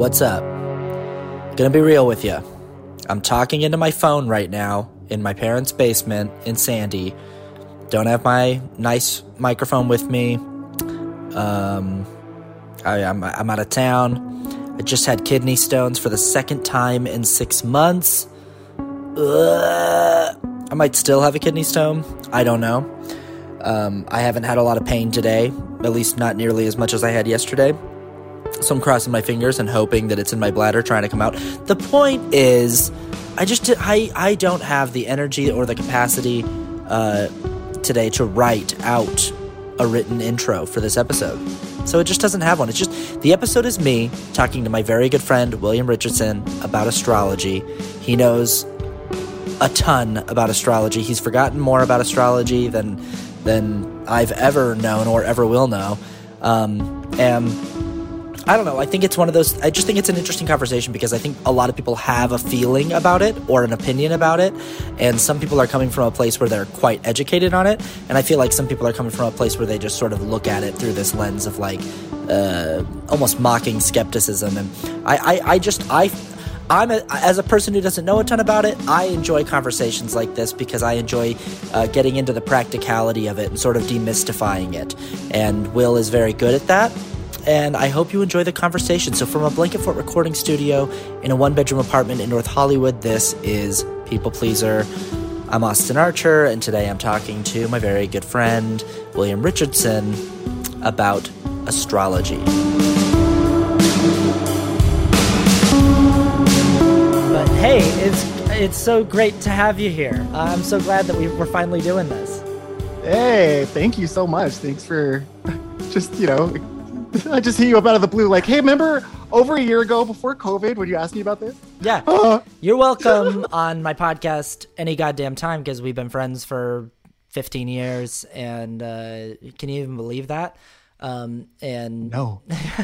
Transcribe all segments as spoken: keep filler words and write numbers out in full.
What's up? Gonna be real with you. I'm talking into my phone right now in my parents' basement in Sandy. Don't have my nice microphone with me. Um, I, I'm, I'm out of town. I just had kidney stones for the second time in six months. Ugh. I might still have a kidney stone. I don't know. Um, I haven't had a lot of pain today, at least not nearly as much as I had yesterday. So I'm crossing my fingers and hoping that it's in my bladder trying to come out. The point is, I just I, I don't have the energy or the capacity uh, today to write out a written intro for this episode. So it just doesn't have one. It's just, the episode is me talking to my very good friend, William Richardson, about astrology. He knows a ton about astrology. He's forgotten more about astrology than than I've ever known or ever will know. Um, and I don't know. I think it's one of those, I just think it's an interesting conversation because I think a lot of people have a feeling about it or an opinion about it. And some people are coming from a place where they're quite educated on it. And I feel like some people are coming from a place where they just sort of look at it through this lens of like, uh, almost mocking skepticism. And I, I, I just, I, I'm a, as a person who doesn't know a ton about it, I enjoy conversations like this because I enjoy uh, getting into the practicality of it and sort of demystifying it. And Will is very good at that. And I hope you enjoy the conversation. So from a Blanket Fort recording studio in a one-bedroom apartment in North Hollywood, this is People Pleaser. I'm Austin Archer, and today I'm talking to my very good friend, William Richardson, about astrology. But hey, it's it's so great to have you here. I'm so glad that we, we're finally doing this. Hey, thank you so much. Thanks for just, you know... I just hit you up out of the blue like, hey, remember over a year ago before COVID when you asked me about this? Yeah. Uh. You're welcome on my podcast any goddamn time because we've been friends for fifteen years. And uh, can you even believe that? Um, and No.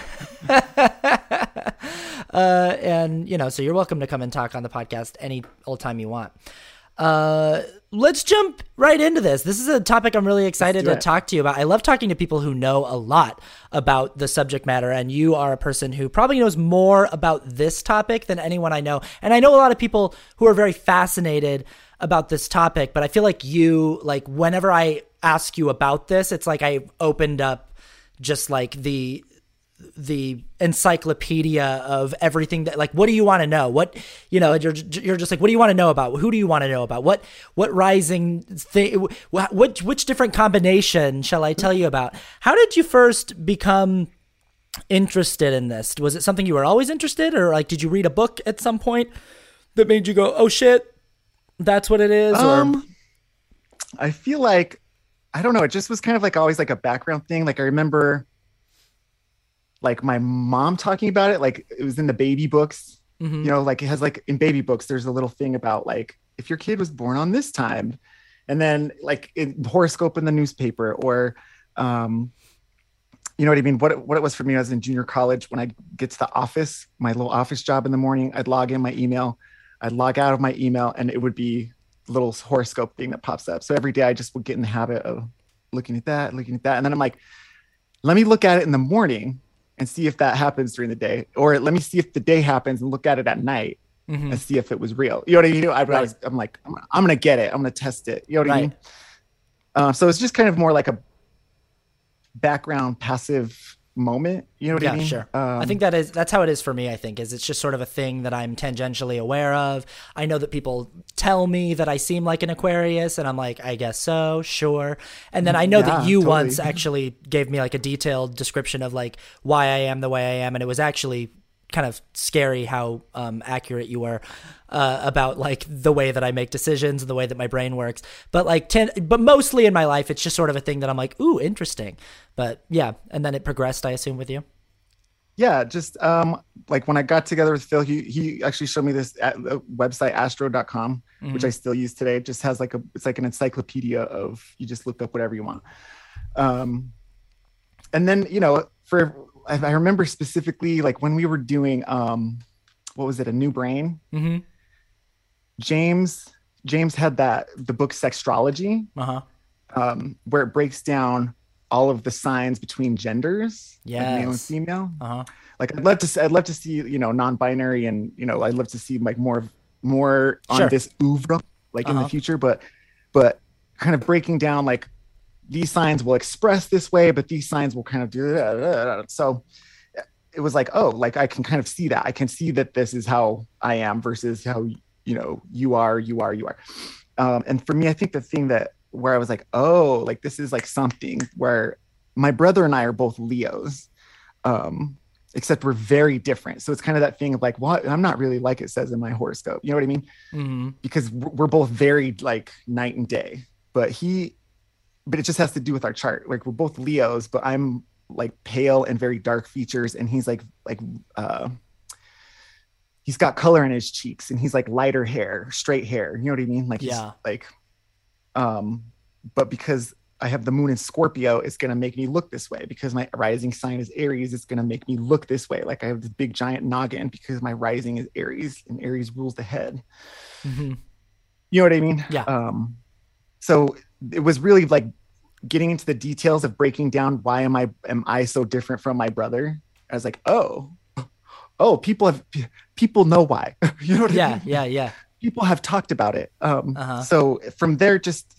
uh, and, you know, so you're welcome to come and talk on the podcast any old time you want. Uh, let's jump right into this. This is a topic I'm really excited to talk to you about. I love talking to people who know a lot about the subject matter, and you are a person who probably knows more about this topic than anyone I know. And I know a lot of people who are very fascinated about this topic, but I feel like you, like whenever I ask you about this, it's like I opened up just like the the encyclopedia of everything that, like, what do you want to know? What, you know, you're, you're just like, what do you want to know about? Who do you want to know about? What, what rising thing, which, which different combination shall I tell you about? How did you first become interested in this? Was it something you were always interested, or like, did you read a book at some point that made you go, oh shit, that's what it is? Um, or I feel like, I don't know. It just was kind of like always like a background thing. Like I remember like my mom talking about it, like it was in the baby books, mm-hmm. you know, like it has like in baby books, there's a little thing about like, if your kid was born on this time, and then like in horoscope in the newspaper, or, um, you know what I mean? What, what it was for me, I was in junior college. When I get to the office, my little office job in the morning, I'd log in my email, I'd log out of my email, and it would be a little horoscope thing that pops up. So every day I just would get in the habit of looking at that, looking at that. And then I'm like, let me look at it in the morning and see if that happens during the day, or let me see if the day happens and look at it at night mm-hmm. and see if it was real. You know what I mean? I, right. I was, I'm like, I'm, I'm going to get it. I'm going to test it. You know what right. I mean? Uh, so it's just kind of more like a background passive moment. You know what yeah, I mean? Sure. Um, I think that is, that's how it is for me, I think, is it's just sort of a thing that I'm tangentially aware of. I know that people tell me that I seem like an Aquarius, and I'm like, I guess so, sure. And then I know yeah, that you totally. once actually gave me like a detailed description of like why I am the way I am. And it was actually kind of scary how um, accurate you were uh, about like the way that I make decisions and the way that my brain works. But like, ten, but mostly in my life, it's just sort of a thing that I'm like, ooh, interesting. But yeah. And then it progressed, I assume, with you. Yeah. Just um, like when I got together with Phil, he, he actually showed me this at the website, astro dot com, mm-hmm. which I still use today. It just has like a, it's like an encyclopedia of, you just look up whatever you want. Um, and then, you know, for, I remember specifically like when we were doing, um, what was it? A New Brain. Mm-hmm. James, James had that, the book Sextrology, uh-huh. um, where it breaks down all of the signs between genders, yes. like male and female. Uh-huh. Like I'd love to see, I'd love to see, you know, non-binary, and, you know, I'd love to see like more, more on sure. this oeuvre, like uh-huh. in the future, but, but kind of breaking down, like these signs will express this way, but these signs will kind of do that. So it was like, oh, like I can kind of see that. I can see that this is how I am versus how, you know, you are, you are, you are. Um, and for me, I think the thing that, where I was like, oh, like this is like something where my brother and I are both Leos. Um, except we're very different. So it's kind of that thing of like, what? I'm not really like it says in my horoscope. You know what I mean? Mm-hmm. Because we're both very like night and day, but he, but it just has to do with our chart. Like we're both Leos, but I'm like pale and very dark features. And he's like, like, uh, he's got color in his cheeks, and he's like lighter hair, straight hair. You know what I mean? Like, yeah. like, um, but because I have the moon in Scorpio, it's going to make me look this way. Because my rising sign is Aries, it's going to make me look this way. Like I have this big giant noggin because my rising is Aries, and Aries rules the head. Mm-hmm. You know what I mean? Yeah. Um, so it was really like getting into the details of breaking down why am I am I so different from my brother. I was like, oh, oh, people have people know why. You know what yeah, I mean? Yeah, yeah, yeah. People have talked about it. Um, uh-huh. So from there, just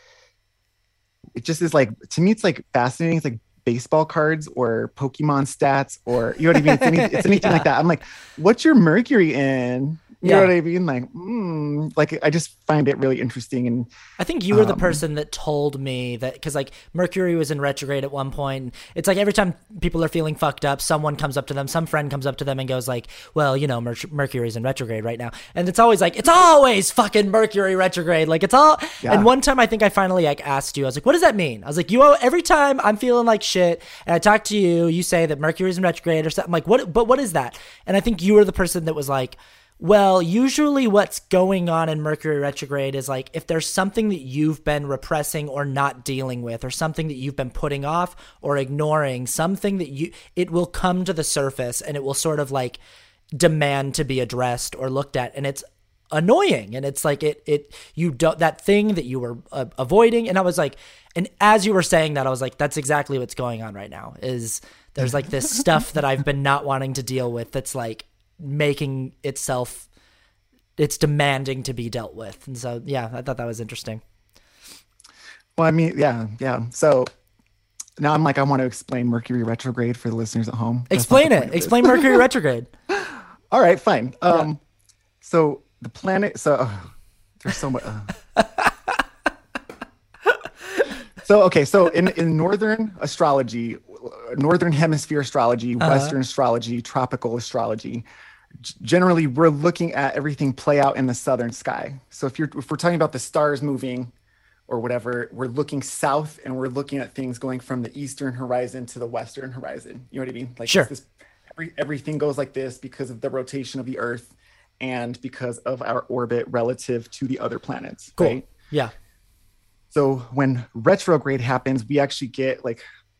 it just is like, to me, it's like fascinating. It's like baseball cards or Pokemon stats, or, you know what I mean? It's, any, it's anything yeah. like that. I'm like, what's your Mercury in? You yeah. know what I mean? Like, mm, like, I just find it really interesting. And I think you were um, the person that told me that, because like Mercury was in retrograde at one point. It's like every time people are feeling fucked up, someone comes up to them, some friend comes up to them and goes like, well, you know, Mer- Mercury's in retrograde right now. And it's always like, it's always fucking Mercury retrograde. Like it's all, yeah. And one time I think I finally like asked you, I was like, what does that mean? I was like, you owe, every time I'm feeling like shit and I talk to you, you say that Mercury's in retrograde or something. I'm like, what, but what is that? And I think you were the person that was like, well, usually what's going on in Mercury retrograde is like if there's something that you've been repressing or not dealing with, or something that you've been putting off or ignoring, something that you, it will come to the surface and it will sort of like demand to be addressed or looked at. And it's annoying. And it's like it, it, you don't, that thing that you were uh, avoiding. And I was like, and as you were saying that, I was like, that's exactly what's going on right now is there's like this stuff that I've been not wanting to deal with. That's like, making itself, it's demanding to be dealt with. And so, yeah, I thought that was interesting. Well, I mean, yeah, yeah. So now I'm like, I want to explain Mercury retrograde for the listeners at home. Explain it. Explain Mercury retrograde. All right, fine. Um, yeah. So the planet, so uh, there's so much. Uh. So, okay. So in, in Northern astrology, Northern hemisphere astrology, uh-huh. Western astrology, tropical astrology, generally we're looking at everything play out in the southern sky. So if you're if we're talking about the stars moving or whatever, we're looking south and we're looking at things going from the eastern horizon to the western horizon. You know what I mean? Like sure. This, every, everything goes like this because of the rotation of the Earth and because of our orbit relative to the other planets. Cool. Right? Yeah. So when retrograde happens, we actually get like,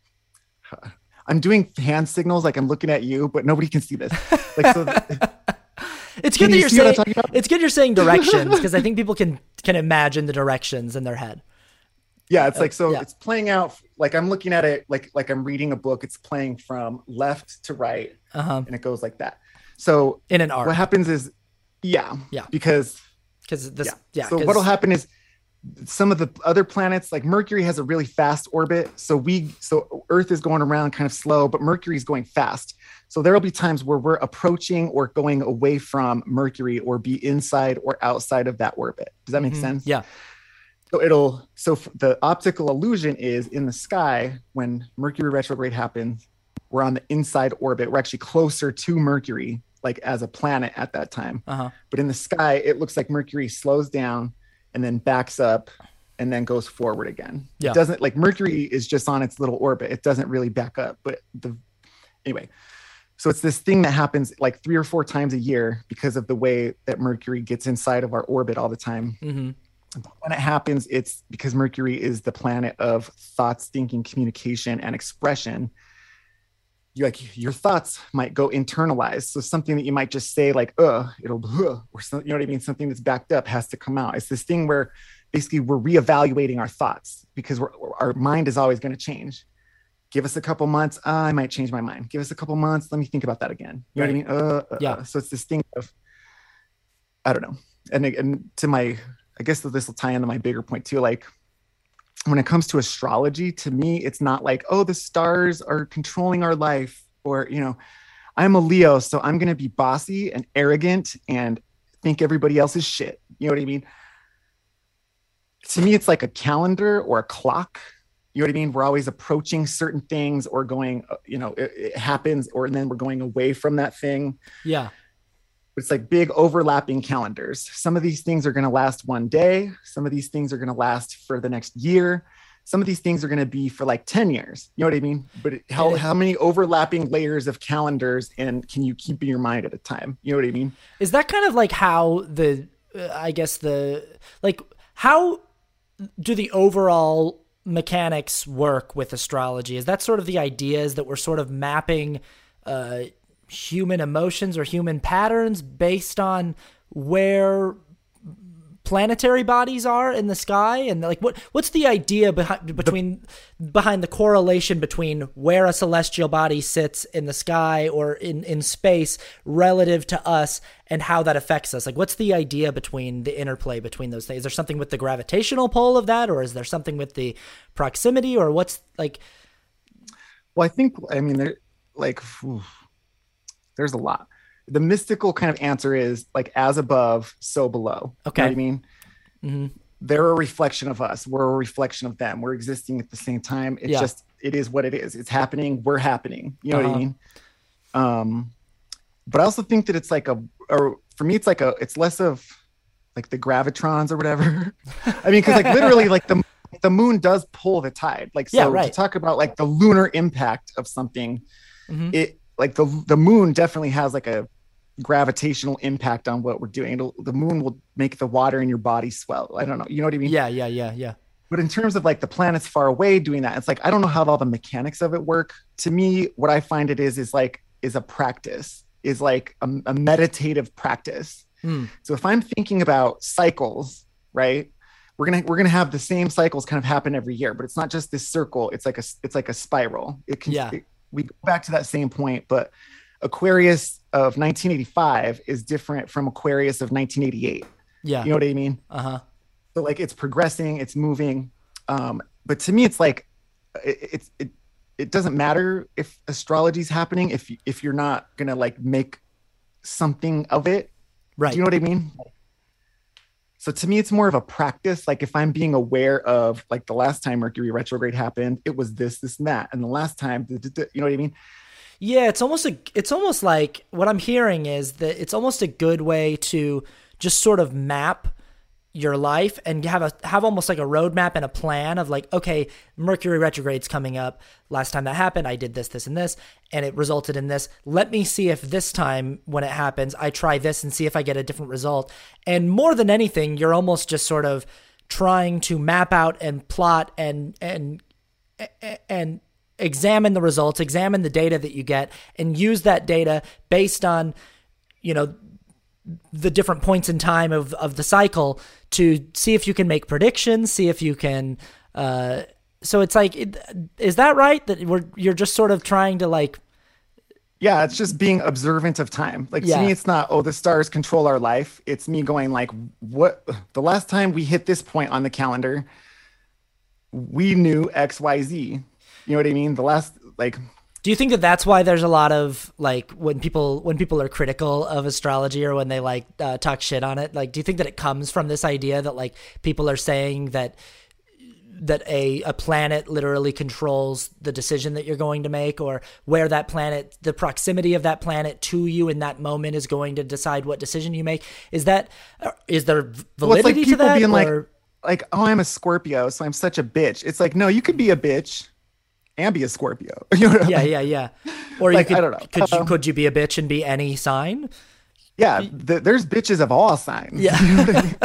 I'm doing hand signals like I'm looking at you, but nobody can see this. Like, so it's good that you're saying it's good you're saying directions, because I think people can can imagine the directions in their head. Yeah, it's like so yeah. It's playing out like I'm looking at it like like I'm reading a book. It's playing from left to right, uh-huh. and it goes like that. So in an arc, what happens is, yeah, yeah, because because this, yeah. yeah so what'll happen is, some of the other planets, like Mercury has a really fast orbit. So we, so Earth is going around kind of slow, but Mercury is going fast. So there'll be times where we're approaching or going away from Mercury or be inside or outside of that orbit. Does that make mm-hmm. sense? Yeah. So it'll, so the optical illusion is in the sky when Mercury retrograde happens, we're on the inside orbit. We're actually closer to Mercury, like as a planet at that time. Uh-huh. But in the sky, it looks like Mercury slows down and then backs up and then goes forward again. Yeah. It doesn't, like Mercury is just on its little orbit. It doesn't really back up, but the, anyway, so it's this thing that happens like three or four times a year because of the way that Mercury gets inside of our orbit all the time. Mm-hmm. When it happens, it's because Mercury is the planet of thoughts, thinking, communication, and expression. You like your thoughts might go internalized. So something that you might just say like, uh, it'll, uh, or something, you know what I mean? Something that's backed up has to come out. It's this thing where basically we're reevaluating our thoughts because we're, our mind is always going to change. give us a couple months. Uh, I might change my mind. Give us a couple months. Let me think about that again. You right. know what I mean? Uh, uh, yeah. Uh, so it's this thing of, I don't know. And, and to my, I guess this will tie into my bigger point too. Like when it comes to astrology, to me, it's not like, oh, the stars are controlling our life, or, you know, I'm a Leo, so I'm going to be bossy and arrogant and think everybody else is shit. You know what I mean? To me, it's like a calendar or a clock. You know what I mean? We're always approaching certain things or going, you know, it, it happens, or and then we're going away from that thing. Yeah. It's like big overlapping calendars. Some of these things are going to last one day. Some of these things are going to last for the next year. Some of these things are going to be for like ten years. You know what I mean? But it, how, how many overlapping layers of calendars and can you keep in your mind at a time? You know what I mean? Is that kind of like how the, uh, I guess the, like how do the overall mechanics work with astrology? Is that sort of the idea, is that we're sort of mapping uh, human emotions or human patterns based on where planetary bodies are in the sky? And like, what what's the idea behind between behind the correlation between where a celestial body sits in the sky or in in space relative to us and how that affects us? Like, what's the idea between the interplay between those things? Is there something with the gravitational pull of that, or is there something with the proximity, or what's like? Well, I think, I mean, there like whew, there's a lot. The mystical kind of answer is like, as above, so below. Okay. You know what I mean? Mm-hmm. They're a reflection of us. We're a reflection of them. We're existing at the same time. It's yeah. just, it is what it is. It's happening. We're happening. You know uh-huh. what I mean? Um, but I also think that it's like a, or for me, it's like a, it's less of like the gravitrons or whatever. I mean, cause like literally like the, the moon does pull the tide. Like, so yeah, right. to talk about like the lunar impact of something, mm-hmm. it like the, the moon definitely has like a gravitational impact on what we're doing. It'll, the moon will make the water in your body swell. I don't know. You know what I mean? Yeah, yeah, yeah, yeah. But in terms of like the planets far away doing that, it's like, I don't know how all the mechanics of it work. To me, what I find it is, is like, is a practice, is like a, a meditative practice. Hmm. So if I'm thinking about cycles, right, we're going to, we're going to have the same cycles kind of happen every year, but it's not just this circle. It's like a, it's like a spiral. It can, yeah. it, we go back to that same point, but Aquarius of nineteen eighty-five is different from Aquarius of nineteen eighty-eight. Yeah. You know what I mean? Uh-huh. So like it's progressing, it's moving. Um, but to me, it's like, it, it, it, it doesn't matter if astrology is happening, if, if you're not going to like make something of it. Right. Do you know what I mean? So to me, it's more of a practice. Like if I'm being aware of like the last time Mercury retrograde happened, it was this, this, and that. And the last time, you know what I mean? Yeah, it's almost a, it's almost like what I'm hearing is that it's almost a good way to just sort of map your life and have a have almost like a roadmap and a plan of like, okay, Mercury retrograde's coming up. Last time that happened, I did this, this, and this, and it resulted in this. Let me see if this time when it happens, I try this and see if I get a different result. And more than anything, you're almost just sort of trying to map out and plot and and and examine the results, examine the data that you get, and use that data based on, you know, the different points in time of, of the cycle to see if you can make predictions, see if you can, uh, so it's like, it, is that right? That we're, you're just sort of trying to like, yeah, it's just being observant of time. Like yeah. to me, it's not, oh, the stars control our life. It's me going like, what, the last time we hit this point on the calendar, we knew X, Y, Z. You know what I mean? The last, like, do you think that that's why there's a lot of like when people when people are critical of astrology or when they like uh, talk shit on it? Like, do you think that it comes from this idea that like people are saying that that a a planet literally controls the decision that you're going to make, or where that planet, the proximity of that planet to you in that moment is going to decide what decision you make? Is that is there validity well, it's like people to that? Being or? like, like, oh, I'm a Scorpio, so I'm such a bitch. It's like, no, you could be a bitch and be a Scorpio. You know yeah, yeah, yeah. Or like, you could, I don't know. Could um, you could you be a bitch and be any sign? Yeah, the, there's bitches of all signs. Yeah. You know what I mean?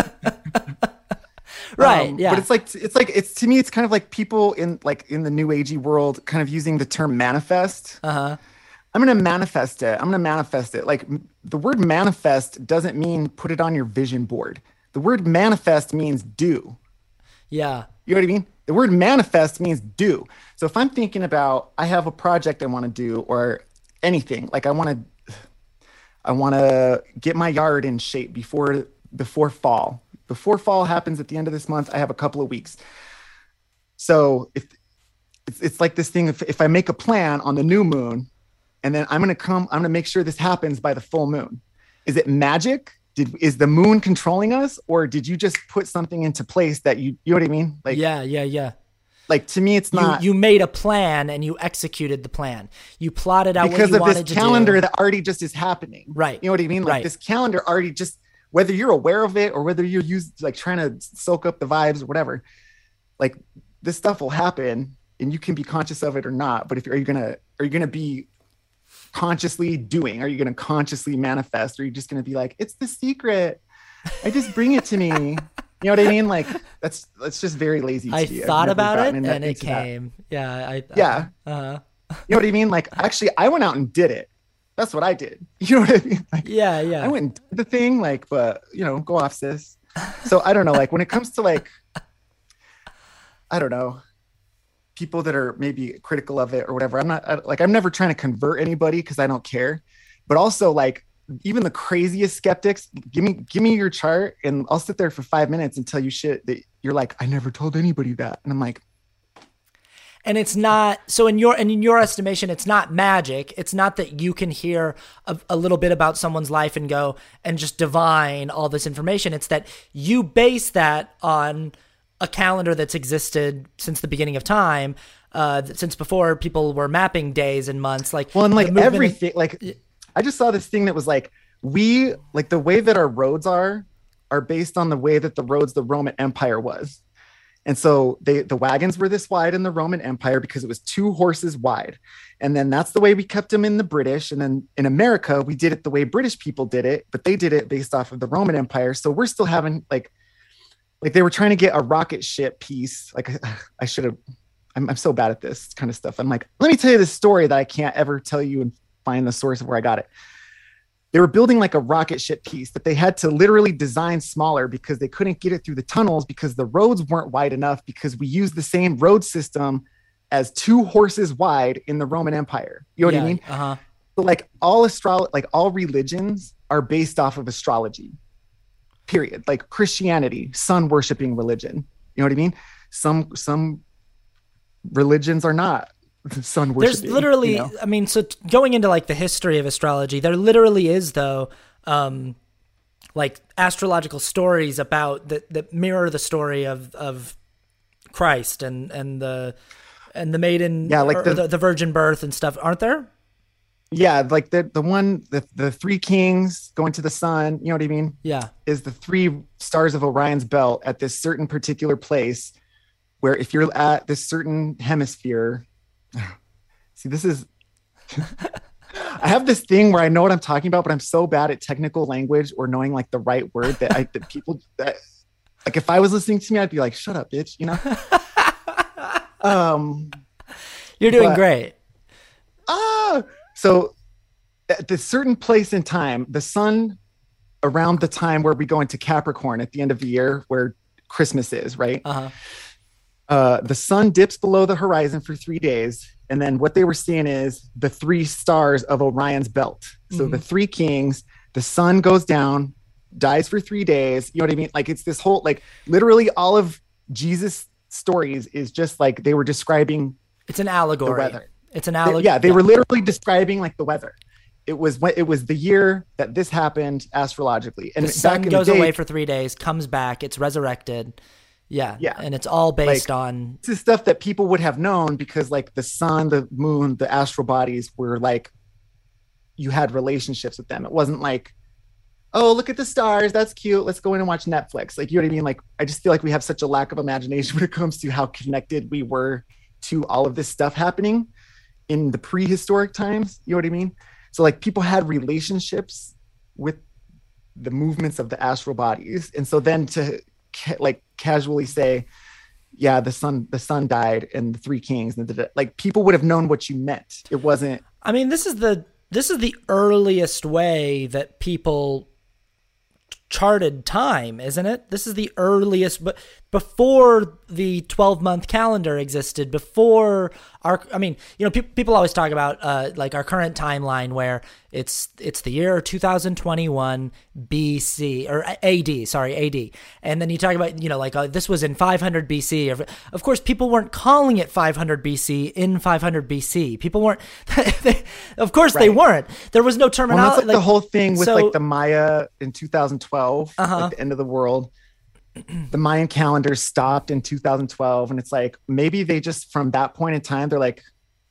Right. Um, yeah. But it's like it's like it's to me, it's kind of like people in like in the new agey world, kind of using the term manifest. Uh huh. I'm gonna manifest it. I'm gonna manifest it. Like the word manifest doesn't mean put it on your vision board. The word manifest means do. Yeah. You know what I mean? The word manifest means do. So if I'm thinking about, I have a project I want to do or anything, like I want to, I want to get my yard in shape before, before fall. Before fall happens at the end of this month, I have a couple of weeks. So if it's, it's like this thing, if, if I make a plan on the new moon, and then I'm going to come, I'm going to make sure this happens by the full moon. Is it magic? Did, is the moon controlling us, or did you just put something into place that you, you know what I mean? Like, yeah, yeah, yeah. Like to me, it's not. You, you made a plan and you executed the plan. You plotted out because what you of wanted this to calendar do. that already just is happening. Right. You know what I mean? Like right. this calendar already just, whether you're aware of it or whether you're used like trying to soak up the vibes or whatever, like this stuff will happen and you can be conscious of it or not. But if are you gonna are you gonna be consciously doing? Are you gonna consciously manifest? Or are you just gonna be like, it's the secret? I just bring it to me. You know what I mean? Like that's that's just very lazy. To I be. thought about it in, and it came. That. Yeah. I, yeah. Uh, uh, you know what I mean? Like actually, I went out and did it. That's what I did. You know what I mean? Like, yeah, yeah. I went and did the thing, like, but you know, go off, sis. So I don't know. Like when it comes to like, I don't know, people that are maybe critical of it or whatever. I'm not I, like I'm never trying to convert anybody because I don't care. But also like even the craziest skeptics, give me give me your chart and I'll sit there for five minutes and tell you shit that you're like, I never told anybody that, and I'm like. And it's not, so in your, and in your estimation, it's not magic. It's not that you can hear a, a little bit about someone's life and go and just divine all this information. It's that you base that on a calendar that's existed since the beginning of time, uh, since before people were mapping days and months. Like, well, and like everything, like I just saw this thing that was like, we, like the way that our roads are, are based on the way that the roads the Roman Empire was. And so they, the wagons were this wide in the Roman Empire because it was two horses wide. And then that's the way we kept them in the British. And then in America, we did it the way British people did it, but they did it based off of the Roman Empire. So we're still having like, like they were trying to get a rocket ship piece. Like I should have, I'm, I'm so bad at this kind of stuff. I'm like, let me tell you this story that I can't ever tell you and find the source of where I got it. They were building like a rocket ship piece that they had to literally design smaller because they couldn't get it through the tunnels because the roads weren't wide enough because we used the same road system as two horses wide in the Roman Empire. You know yeah, what I mean? Uh-huh. So like all astro, like all religions are based off of astrology, period. Like Christianity, sun worshiping religion. You know what I mean? Some, some religions are not. Sun worshiping. There's literally, you know? I mean, so going into like the history of astrology, there literally is though, um, like astrological stories about that that mirror the story of of Christ and and the and the maiden, yeah, like the, the the virgin birth and stuff, aren't there? Yeah, like the the one the the three kings going to the sun. You know what I mean? Yeah, is the three stars of Orion's belt at this certain particular place, where if you're at this certain hemisphere. See, this is, I have this thing where I know what I'm talking about, but I'm so bad at technical language or knowing like the right word that I, that people that like, if I was listening to me, I'd be like, shut up, bitch, you know? um, You're doing but, great. Ah, so at this certain place in time, the sun around the time where we go into Capricorn at the end of the year, where Christmas is, right? Uh-huh. Uh, the sun dips below the horizon for three days. And then what they were seeing is the three stars of Orion's belt. So mm-hmm. the three kings, the sun goes down, dies for three days. You know what I mean? Like it's this whole, like literally all of Jesus' stories is just like they were describing. It's an allegory. The weather. It's an allegory. Yeah, they yeah. were literally describing like the weather. It was when it was the year that this happened astrologically. And the sun back goes in the day, away for three days, comes back, it's resurrected. Yeah. Yeah. And it's all based like, on. This is stuff that people would have known because like the sun, the moon, the astral bodies were like, you had relationships with them. It wasn't like, oh, look at the stars. That's cute. Let's go in and watch Netflix. Like, you know what I mean? Like, I just feel like we have such a lack of imagination when it comes to how connected we were to all of this stuff happening in the prehistoric times. You know what I mean? So like people had relationships with the movements of the astral bodies. And so then to ca- like casually say, yeah, the sun, the sun died and the three kings, and the, like people would have known what you meant. It wasn't. I mean, this is the, this is the earliest way that people charted time, isn't it? This is the earliest, but before the twelve month calendar existed, before our, I mean, you know, pe- people always talk about uh, like our current timeline where it's it's the year two thousand twenty-one B C or A D, sorry, A D. And then you talk about, you know, like uh, this was in five hundred B C. Of course, people weren't calling it five hundred B C in five hundred B C. People weren't, they, of course right. they weren't. There was no terminology. Well, that's like, like the whole thing with so, like the Maya in two thousand twelve, uh-huh. like the end of the world. The Mayan calendar stopped in two thousand twelve, and it's like maybe they just from that point in time they're like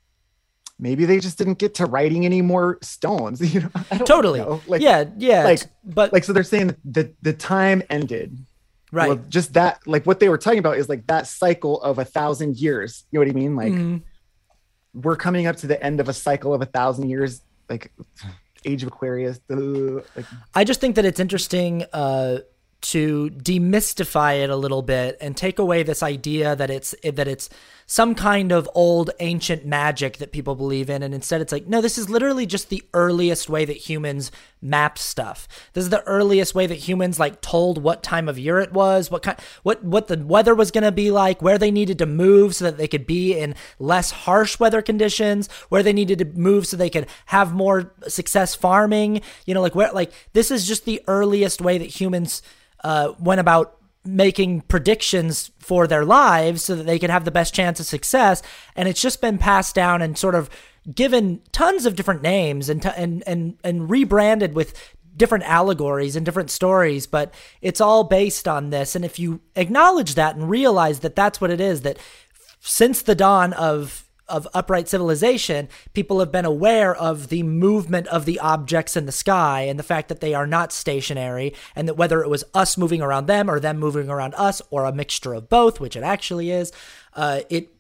maybe they just didn't get to writing any more stones. You know, I don't totally. know. Like, yeah, yeah. Like, but like so they're saying that the time ended. Right. Well, just that, like what they were talking about is like that cycle of a thousand years. You know what I mean? Like mm-hmm. we're coming up to the end of a cycle of a thousand years. Like Age of Aquarius. Ugh, like, I just think that it's interesting. Uh, to demystify it a little bit and take away this idea that it's that it's some kind of old ancient magic that people believe in, and instead it's like, no, this is literally just the earliest way that humans mapped stuff. This is the earliest way that humans like told what time of year it was, what kind, what what the weather was going to be like, where they needed to move so that they could be in less harsh weather conditions, where they needed to move so they could have more success farming. You know, like where like this is just the earliest way that humans Uh, went about making predictions for their lives so that they could have the best chance of success. And it's just been passed down and sort of given tons of different names and, t- and, and, and rebranded with different allegories and different stories, but it's all based on this. And if you acknowledge that and realize that that's what it is, that since the dawn of of upright civilization, people have been aware of the movement of the objects in the sky and the fact that they are not stationary, and that whether it was us moving around them or them moving around us or a mixture of both, which it actually is, uh, it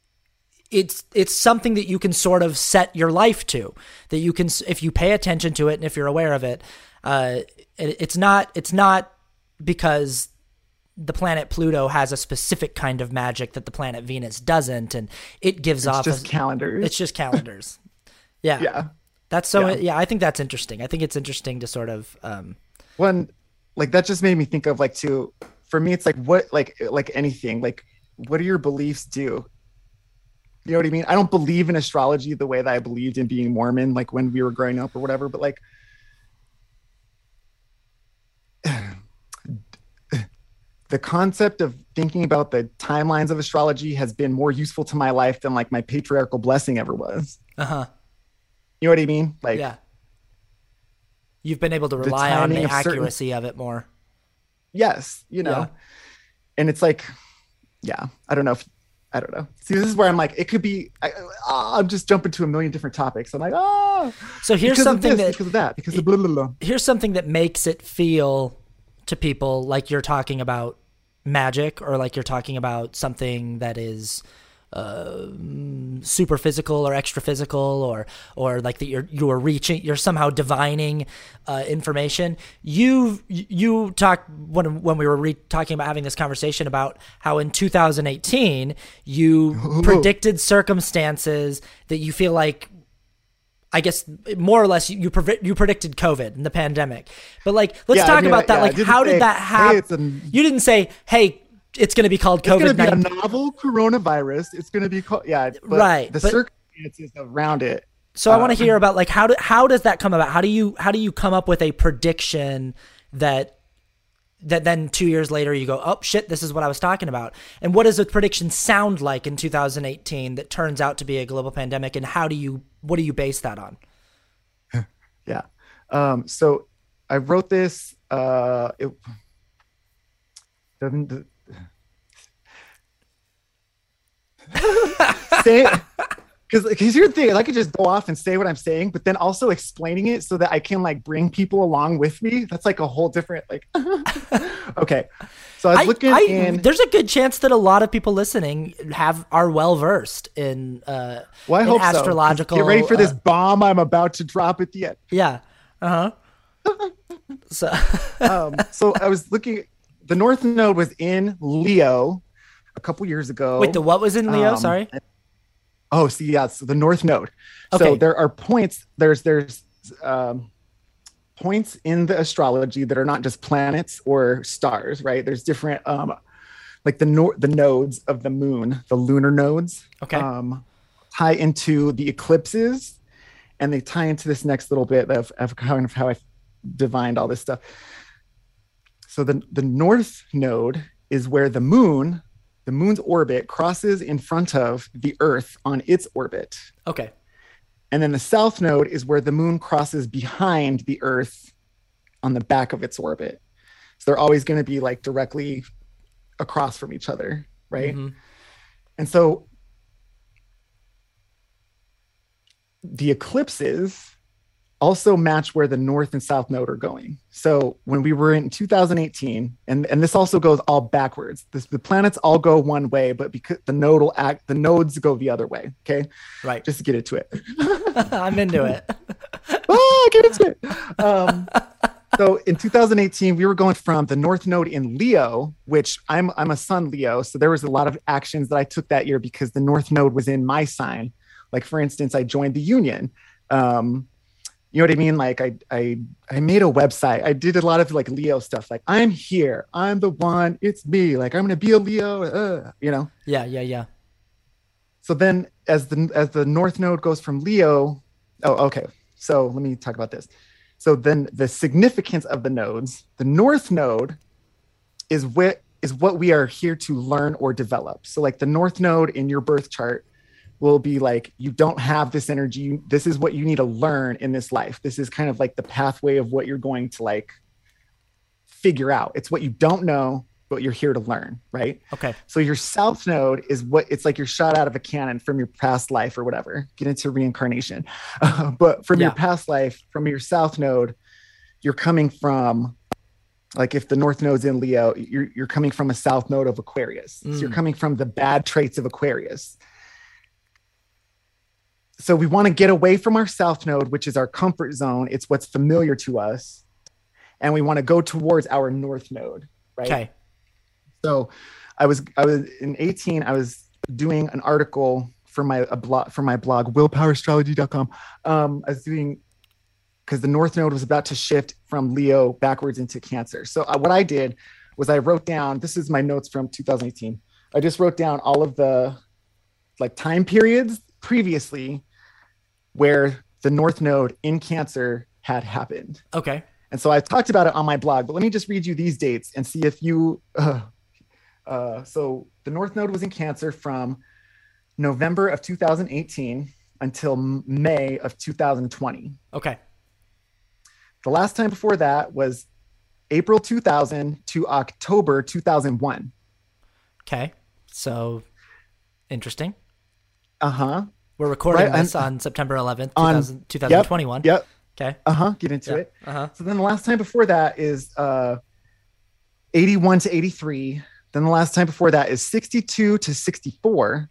it's it's something that you can sort of set your life to, that you can, if you pay attention to it and if you're aware of it, uh, it it's not it's not because the planet Pluto has a specific kind of magic that the planet Venus doesn't, and it gives it's off just a, calendars. It's just calendars. Yeah. Yeah. That's so, yeah. yeah, I think that's interesting. I think it's interesting to sort of, um, one, like that just made me think of like, too, for me, it's like, what, like, like anything, like, what do your beliefs do? You know what I mean? I don't believe in astrology the way that I believed in being Mormon, like when we were growing up or whatever, but like, the concept of thinking about the timelines of astrology has been more useful to my life than like my patriarchal blessing ever was. Uh-huh. You know what I mean? Like, yeah. You've been able to rely on the of accuracy certain... of it more. Yes. You know, yeah. And it's like, yeah, I don't know if, I don't know. See, this is where I'm like, it could be, I, I'm just jumping to a million different topics. I'm like, oh, so here's something this, that, because of that, because of blah, blah, blah. Here's something that makes it feel to people like you're talking about magic, or like you're talking about something that is uh, super physical or extra physical, or or like that you're you're reaching, you're somehow divining uh, information. You you talked when when we were re- talking about having this conversation about how in two thousand eighteen you Ooh. predicted circumstances that you feel like, I guess more or less you pre- you predicted COVID and the pandemic. But like, let's yeah, talk I mean, about that. Yeah, like, how say, did that happen? Hey, you didn't say, hey, it's going to be called COVID nineteen. It's going to be a novel coronavirus. It's going to be called, yeah. But right. The but, circumstances around it. So uh, I want to hear about like, how do, how does that come about? How do you, how do you come up with a prediction that, that then two years later you go, oh shit, this is what I was talking about. And what does a prediction sound like in two thousand eighteen that turns out to be a global pandemic? And how do you, what do you base that on? Yeah. Um, so I wrote this, uh, it, the, the, say, Because because here's the thing, I could just go off and say what I'm saying, but then also explaining it so that I can like bring people along with me. That's like a whole different like. Okay, so I was I, looking. I, in, there's a good chance that a lot of people listening have are well versed in. Uh, well, I in hope astrological. So. Get ready for this uh, bomb I'm about to drop at the end. Yeah. Uh huh. so. um, so I was looking. The North Node was in Leo a couple years ago. Wait, the what was in Leo? Um, Sorry. Oh, see, yeah, so the North Node. Okay. So there are points. There's there's um, points in the astrology that are not just planets or stars, right? There's different, um, like the no- the nodes of the moon, the lunar nodes, Okay. um, tie into the eclipses, and they tie into this next little bit of, of kind of how I divined all this stuff. So the, the north node is where the moon, the moon's orbit crosses in front of the Earth on its orbit. Okay. And then the south node is where the moon crosses behind the Earth on the back of its orbit. So they're always going to be like directly across from each other, right? Mm-hmm. And so the eclipses also match where the north and south node are going. So when we were in two thousand eighteen, and, and this also goes all backwards. This, the planets all go one way, but because the nodal act, the nodes go the other way. Okay, right. Just to get into it. I'm into it. Oh, get into it. Um, so in two thousand eighteen, we were going from the north node in Leo, which I'm I'm a sun Leo, so there was a lot of actions that I took that year because the north node was in my sign. Like for instance, I joined the union. Um, You know what I mean? Like I, I, I made a website. I did a lot of like Leo stuff. Like I'm here. I'm the one. It's me. Like I'm going to be a Leo, uh, you know? Yeah. Yeah. Yeah. So then as the, as the north node goes from Leo. Oh, okay. So let me talk about this. So then the significance of the nodes, the north node is what is what we are here to learn or develop. So like the north node in your birth chart will be like, you don't have this energy. This is what you need to learn in this life. This is kind of like the pathway of what you're going to like figure out. It's what you don't know, but you're here to learn, right? Okay. So your south node is what it's like you're shot out of a cannon from your past life or whatever. Get into reincarnation. Uh, but from yeah. your past life, from your south node, you're coming from, like if the north node's in Leo, you're, you're coming from a south node of Aquarius. Mm. So you're coming from the bad traits of Aquarius. So we want to get away from our south node, which is our comfort zone. It's what's familiar to us. And we want to go towards our north node, right? Okay. So I was, I was in eighteen, I was doing an article for my, a blog, for my blog, willpower astrology dot com. Um, I was doing, because the north node was about to shift from Leo backwards into Cancer. So uh, what I did was I wrote down, this is my notes from two thousand eighteen. I just wrote down all of the like time periods previously where the north node in Cancer had happened. Okay. And so I talked about it on my blog, but let me just read you these dates and see if you, uh, uh, so the north node was in Cancer from November of two thousand eighteen until May of two thousand twenty. Okay. The last time before that was April two thousand to October two thousand one. Okay. So interesting. Uh-huh. We're recording right, this on September eleventh, twenty twenty-one. Yep. Okay. Uh-huh. Get into yep. it. Uh-huh. So then the last time before that is uh, eighty-one to eighty-three. Then the last time before that is sixty-two to sixty-four.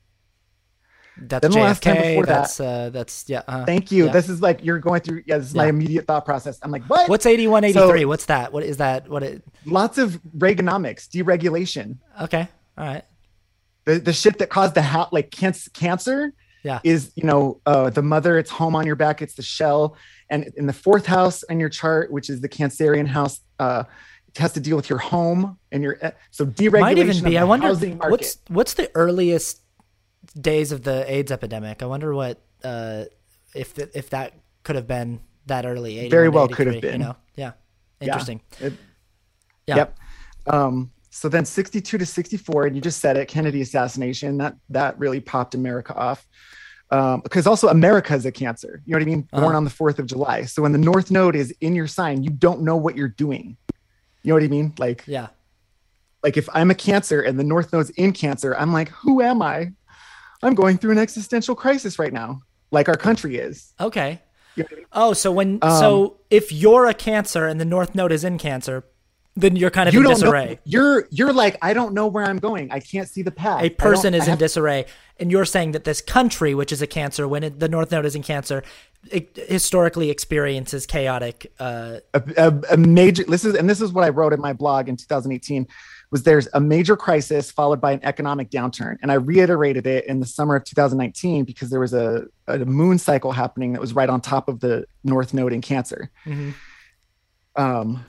That's then the J F K. Last time before that's, that, uh, that's, yeah. Uh, thank you. Yeah. This is like, you're going through, yeah, this is yeah. my immediate thought process. I'm like, what? What's eighty-one, eighty-three? So, What's that? What is that? What it? Lots of Reaganomics, deregulation. Okay. All right. The, the shit that caused the ha- like cancer, cancer. Yeah. Is, you know, uh, the mother, it's home on your back, it's the shell. And in the fourth house in your chart, which is the Cancerian house, uh, it has to deal with your home and your, so deregulation. Might even be, I wonder, housing market. what's, what's the earliest days of the AIDS epidemic? I wonder what, uh, if, the, if that could have been that early. Very well could have been. You know? Yeah. Interesting. Yeah. It, yeah. Yep. Um, so then sixty-two to sixty-four, and you just said it, Kennedy assassination, that, that really popped America off. Um, because also America is a Cancer, you know what I mean? Born uh-huh. on the fourth of July. So when the north node is in your sign, you don't know what you're doing. You know what I mean? Like, yeah. Like if I'm a Cancer and the north node's in Cancer, I'm like, who am I? I'm going through an existential crisis right now. Like our country is. Okay. You know what I mean? Oh, so when, um, so if you're a Cancer and the north node is in Cancer, then you're kind of you in don't disarray. Know, you're you're like, I don't know where I'm going. I can't see the path. A person is in have, disarray. And you're saying that this country, which is a Cancer, when it, the north node is in Cancer, it historically experiences chaotic. Uh, a, a, a major, this is, and this is what I wrote in my blog in two thousand eighteen, was there's a major crisis followed by an economic downturn. And I reiterated it in the summer of two thousand nineteen because there was a, a moon cycle happening that was right on top of the north node in Cancer. Mm-hmm. Um,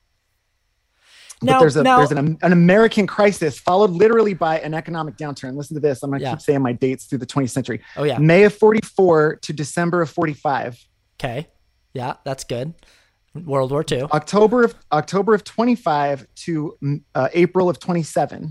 now, but there's a now, there's an, an American crisis followed literally by an economic downturn. Listen to this. I'm going to yeah. keep saying my dates through the twentieth century. Oh, yeah. May of forty-four to December of forty-five. Okay. Yeah, that's good. World War Two. October of October of twenty-five to uh, April of twenty-seven.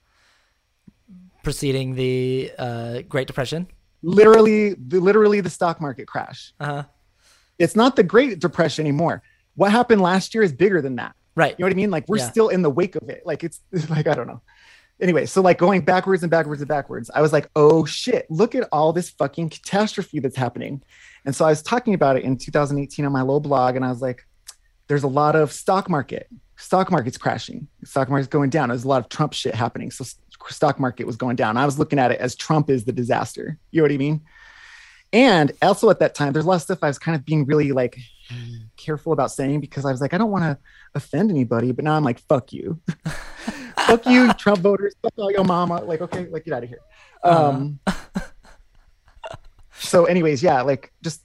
Preceding the uh, Great Depression. Literally, the, literally the stock market crash. Uh-huh. It's not the Great Depression anymore. What happened last year is bigger than that. Right. You know what I mean? Like we're yeah. still in the wake of it. Like it's, it's like, I don't know. Anyway, so like going backwards and backwards and backwards, I was like, oh shit, look at all this fucking catastrophe that's happening. And so I was talking about it in two thousand eighteen on my little blog. And I was like, there's a lot of stock market, stock market's crashing. Stock market's going down. There's a lot of Trump shit happening. So stock market was going down. I was looking at it as Trump is the disaster. You know what I mean? And also at that time, there's a lot of stuff I was kind of being really like careful about saying because I was like, I don't want to offend anybody, but now I'm like, fuck you. Fuck you, Trump voters. Fuck all your mama. Like, okay, like get out of here. Um, uh-huh. So anyways, yeah, like just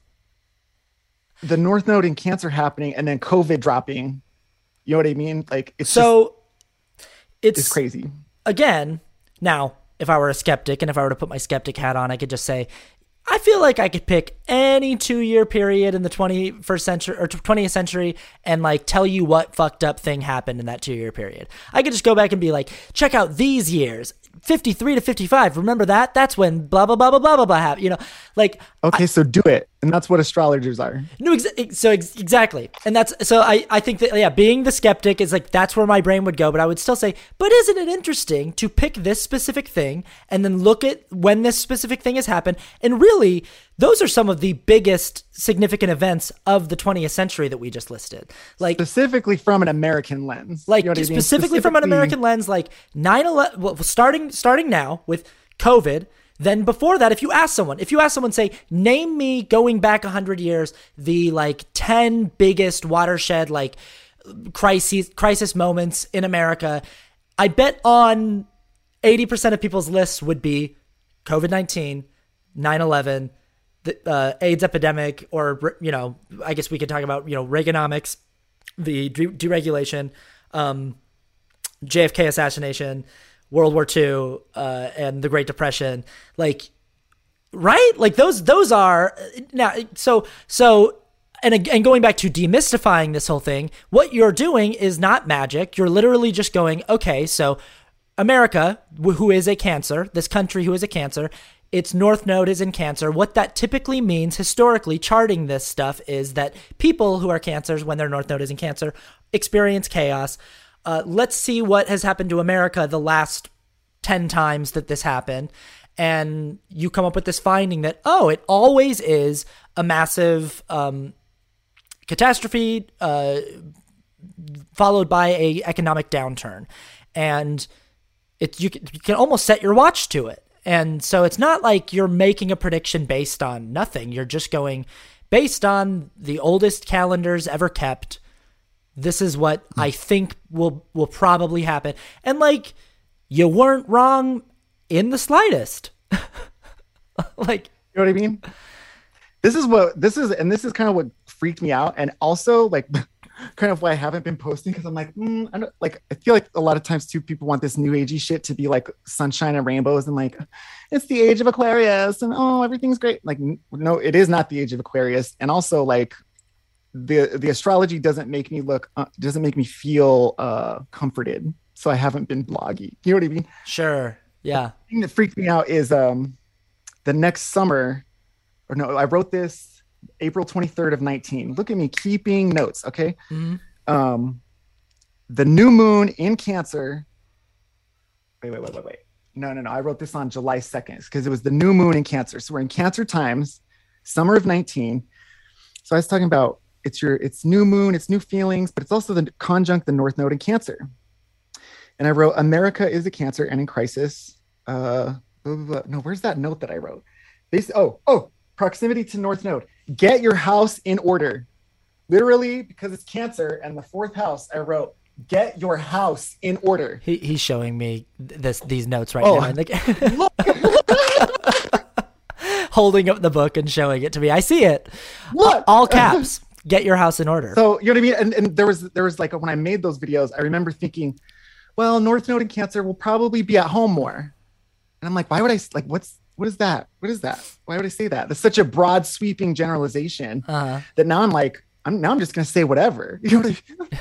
the North Node in Cancer happening and then COVID dropping. You know what I mean? Like it's so just, it's, it's crazy. Again, now, if I were a skeptic and if I were to put my skeptic hat on, I could just say, I feel like I could pick any two-year period in the twenty-first century or twentieth century and like tell you what fucked up thing happened in that two-year period. I could just go back and be like, check out these years, fifty-three to fifty-five. Remember that? That's when blah, blah, blah, blah, blah, blah, blah happened. You know, like. Okay, I, so do it. And that's what astrologers are. No, ex- so ex- exactly. And that's, so I, I think that, yeah, being the skeptic is like, that's where my brain would go. But I would still say, but isn't it interesting to pick this specific thing and then look at when this specific thing has happened? And really, those are some of the biggest significant events of the twentieth century that we just listed. Like specifically from an American lens. Like you know specifically, specifically from an American lens, like nine eleven, well, starting, starting now with COVID. Then before that, if you ask someone, if you ask someone, say, name me going back one hundred years, the like ten biggest watershed like crises, crisis moments in America, I bet on eighty percent of people's lists would be COVID nineteen, nine eleven, the uh, AIDS epidemic, or, you know, I guess we could talk about, you know, Reaganomics, the de- deregulation, um, J F K assassination, World War Two, uh, and the Great Depression, like, right? Like those, those are now, so, so, and, and going back to demystifying this whole thing, what you're doing is not magic. You're literally just going, okay, so America, who is a Cancer, this country who is a Cancer, its North Node is in Cancer. What that typically means historically, charting this stuff, is that people who are Cancers, when their North Node is in Cancer, experience chaos. Uh, let's see what has happened to America the last ten times that this happened. And you come up with this finding that, oh, it always is a massive um, catastrophe uh, followed by a economic downturn. And it, you, can, you can almost set your watch to it. And so it's not like you're making a prediction based on nothing. You're just going based on the oldest calendars ever kept. This is what I think will will probably happen. And like, you weren't wrong in the slightest. Like, you know what I mean? This is what this is, and this is kind of what freaked me out. And also like kind of why I haven't been posting, because I'm like, mm, I don't, like, I feel like a lot of times too, people want this new agey shit to be like sunshine and rainbows and like, it's the age of Aquarius and oh, everything's great. Like, no, it is not the age of Aquarius. And also like, the the astrology doesn't make me look uh, doesn't make me feel uh comforted, so I haven't been bloggy. You know what I mean? Sure. Yeah. The thing that freaked me out is um the next summer, or no, I wrote this April twenty-third of nineteen. Look at me keeping notes. Okay. Mm-hmm. Um the new moon in Cancer. Wait, wait, wait, wait, wait. No, no, no. I wrote this on July second because it was the new moon in Cancer. So we're in Cancer times, summer of nineteen. So I was talking about It's your, it's new moon, it's new feelings, but it's also the conjunct the North Node in Cancer. And I wrote, America is a Cancer and in crisis. Uh, blah, blah, blah. No, where's that note that I wrote? This, oh, oh, proximity to North Node. Get your house in order. Literally, because it's Cancer and the fourth house, I wrote, get your house in order. He, he's showing me this these notes right oh, now. Like, holding up the book and showing it to me. I see it. What? All caps. get your house in order. So, you know what I mean? And, and there was, there was like, when I made those videos, I remember thinking, well, North Node and Cancer will probably be at home more. And I'm like, why would I, like, what's, what is that? What is that? Why would I say that? That's such a broad sweeping generalization uh-huh. that now I'm like, I'm now I'm just going to say whatever. You know what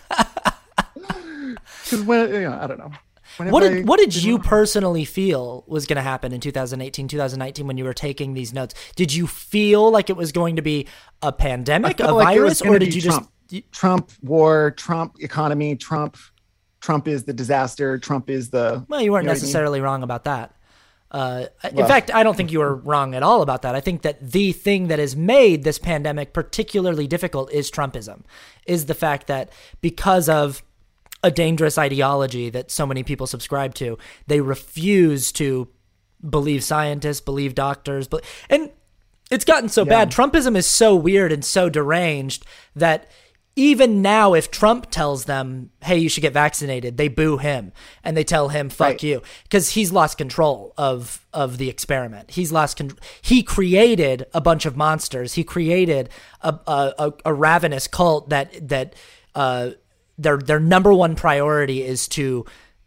I mean? Because when, you know, I don't know. Whenever What did I, what did you you know, personally feel was going to happen in two thousand eighteen, two thousand nineteen when you were taking these notes? Did you feel like it was going to be a pandemic, a like virus, or did you Trump. just Trump war, Trump economy, Trump Trump is the disaster, Trump is the Well, you weren't you know necessarily I mean? wrong about that. Uh, well, in fact, I don't think you were wrong at all about that. I think that the thing that has made this pandemic particularly difficult is Trumpism, is the fact that because of a dangerous ideology that so many people subscribe to, they refuse to believe scientists, believe doctors, but and it's gotten so yeah. bad. Trumpism is so weird and so deranged that even now, if Trump tells them, hey, you should get vaccinated, they boo him and they tell him, fuck right. you, because he's lost control of, of the experiment. He's lost con- He created a bunch of monsters. He created a, a, a ravenous cult that, that, uh, their, their number one priority is to